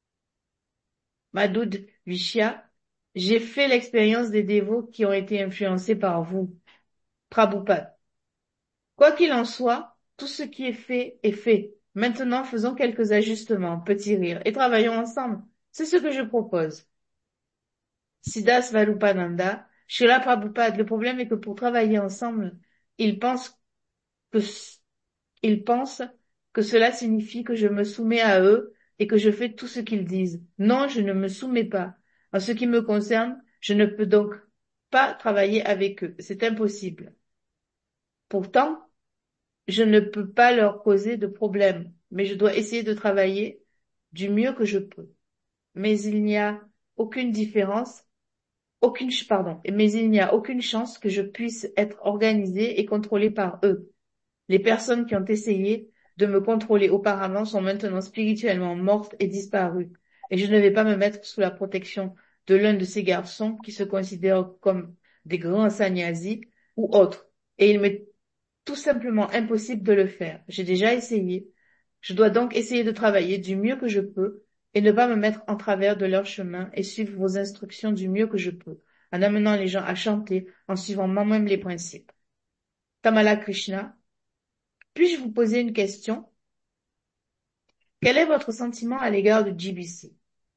Speaker 2: Madhud Vishya. J'ai fait l'expérience des dévots qui ont été influencés par vous. Prabhupada. Quoi qu'il en soit, tout ce qui est fait est fait. Maintenant, faisons quelques ajustements, petit rire, et travaillons ensemble. C'est ce que je propose. Siddhas Varupananda, Srila Prabhupada, le problème est que pour travailler ensemble, ils pensent que, ils pensent que cela signifie que je me soumets à eux et que je fais tout ce qu'ils disent. Non, je ne me soumets pas. En ce qui me concerne, je ne peux donc pas travailler avec eux. C'est impossible. Pourtant, je ne peux pas leur causer de problème, mais je dois essayer de travailler du mieux que je peux. Mais il n'y a aucune différence, mais il n'y a aucune chance que je puisse être organisé et contrôlé par eux. Les personnes qui ont essayé de me contrôler auparavant sont maintenant spirituellement mortes et disparues, et je ne vais pas me mettre sous la protection de l'un de ces garçons qui se considèrent comme des grands sannyasis ou autres, et il m'est tout simplement impossible de le faire. J'ai déjà essayé. Je dois donc essayer de travailler du mieux que je peux et ne pas me mettre en travers de leur chemin et suivre vos instructions du mieux que je peux, en amenant les gens à chanter, en suivant moi-même les principes. Tamala Krishna, puis-je vous poser une question? Quel est votre sentiment à l'égard de GBC?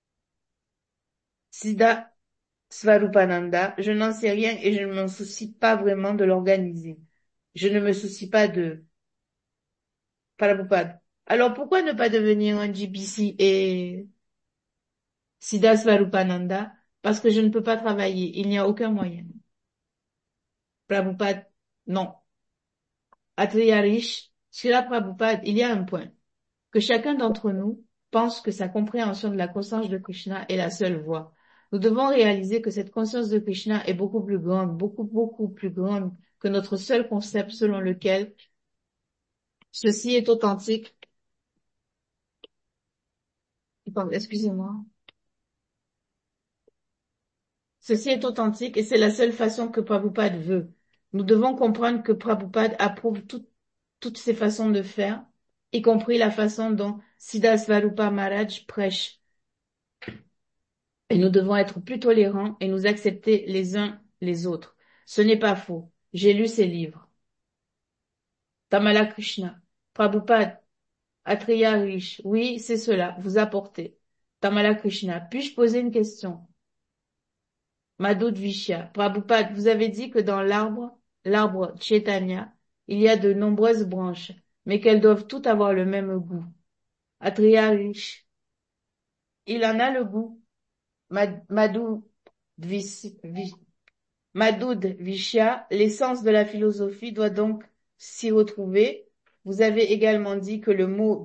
Speaker 2: Siddha Svarupananda, je n'en sais rien et je ne m'en soucie pas vraiment de l'organiser. Je ne me soucie pas de Prabhupada. Alors pourquoi ne pas devenir un GBC et Siddha Svarupananda? Parce que je ne peux pas travailler. Il n'y a aucun moyen. Prabhupada, non. Atriyarish, Srila Prabhupada, il y a un point. Que chacun d'entre nous pense que sa compréhension de la conscience de Krishna est la seule voie. Nous devons réaliser que cette conscience de Krishna est beaucoup plus grande, beaucoup plus grande que notre seul concept selon lequel ceci est authentique. Excusez-moi. Ceci est authentique et c'est la seule façon que Prabhupada veut. Nous devons comprendre que Prabhupada approuve toutes ces façons de faire, y compris la façon dont Siddha Swarupa Maharaj prêche. Et nous devons être plus tolérants et nous accepter les uns les autres. Ce n'est pas faux. J'ai lu ces livres. Tamala Krishna. Prabhupada. Atriya Rish. Oui, c'est cela. Vous apportez. Tamala Krishna. Puis-je poser une question? Madhud Vishya. Prabhupada, vous avez dit que dans l'arbre Chaitanya, il y a de nombreuses branches, mais qu'elles doivent toutes avoir le même goût. Atriya Rish. Il en a le goût. Madhud Madhud Vishya, l'essence de la philosophie doit donc s'y retrouver. Vous avez également dit que le mot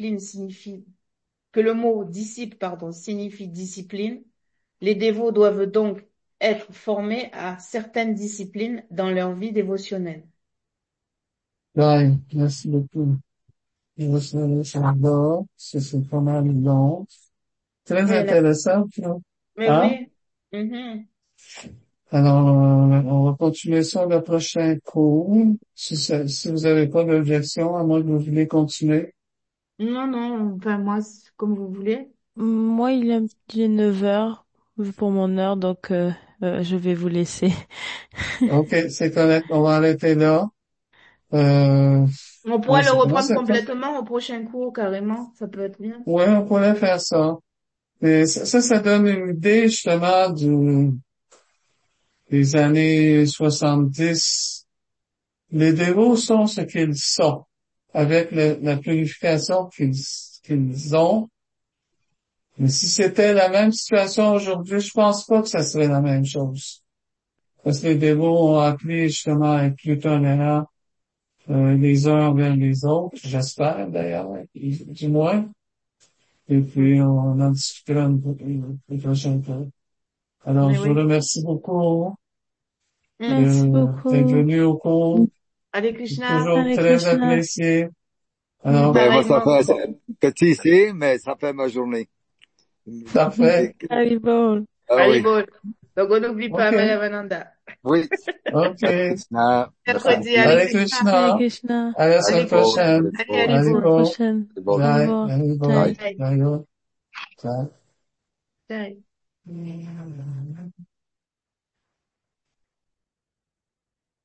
Speaker 2: disciple, signifie discipline. Les dévots doivent donc être formés à certaines disciplines dans leur vie dévotionnelle.
Speaker 1: Ouais, merci beaucoup. Je vous souhaite c'est pas mal long. Très
Speaker 2: Oui,
Speaker 1: intéressant, là.
Speaker 2: mais
Speaker 1: Hein?
Speaker 2: oui. Mhm.
Speaker 1: Alors, on va continuer ça le prochain cours. Si vous avez pas d'objection, à moins que vous voulez continuer.
Speaker 2: Non, non, enfin moi, c'est comme vous voulez.
Speaker 3: Moi, il est 9 heures pour mon heure, donc je vais vous laisser.
Speaker 1: OK, c'est correct. On va arrêter là. Euh,
Speaker 2: On pourra
Speaker 1: ouais,
Speaker 2: le
Speaker 1: ça commence
Speaker 2: reprendre
Speaker 1: à être...
Speaker 2: complètement au prochain cours, carrément. Ça peut être bien.
Speaker 1: Ouais, on pourrait faire ça. Mais ça donne une idée, justement, des années 70, Les dévots sont ce qu'ils sont, avec la purification qu'ils ont. Mais si c'était la même situation aujourd'hui, je pense pas que ça serait la même chose. Parce que les dévots ont appris justement à être plus tolérants les uns envers les autres, j'espère d'ailleurs, du moins. Et puis on en discutera une prochaine fois. Alors
Speaker 2: Mais
Speaker 1: je vous
Speaker 2: oui.
Speaker 1: remercie beaucoup
Speaker 3: Merci
Speaker 1: d'être
Speaker 3: beaucoup.
Speaker 1: venu au cours.
Speaker 2: Hare
Speaker 1: C'est
Speaker 2: Krishna.
Speaker 1: toujours
Speaker 3: Hare
Speaker 1: très
Speaker 3: Krishna.
Speaker 1: apprécié. Alors,
Speaker 4: Ben, moi, ça
Speaker 2: Pareillement.
Speaker 4: fait, c'est petit ici, mais ça fait ma journée.
Speaker 1: parfait.
Speaker 3: Haribol.
Speaker 4: Ah oui.
Speaker 2: Haribol. Donc, on n'oublie pas
Speaker 1: OK.
Speaker 2: Madhavananda.
Speaker 4: Oui. Hare
Speaker 1: OK.
Speaker 4: Krishna. Merci
Speaker 2: Mercredi,
Speaker 4: beaucoup.
Speaker 2: Hare
Speaker 1: Hare
Speaker 2: Krishna.
Speaker 3: Hare
Speaker 1: Krishna.
Speaker 3: Krishna.
Speaker 1: À la semaine
Speaker 4: Haribol,
Speaker 1: prochaine.
Speaker 2: Allez,
Speaker 4: Haribol,
Speaker 3: À la
Speaker 2: Haribol.
Speaker 1: Haribol.
Speaker 3: prochaine.
Speaker 4: Haribol.
Speaker 3: Au
Speaker 1: Jai.
Speaker 3: revoir.
Speaker 1: Haribol.
Speaker 3: Jai.
Speaker 2: Bye.
Speaker 1: Jai. Jai.
Speaker 2: Bye.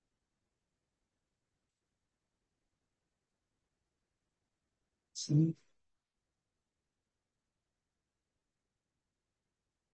Speaker 1: Si.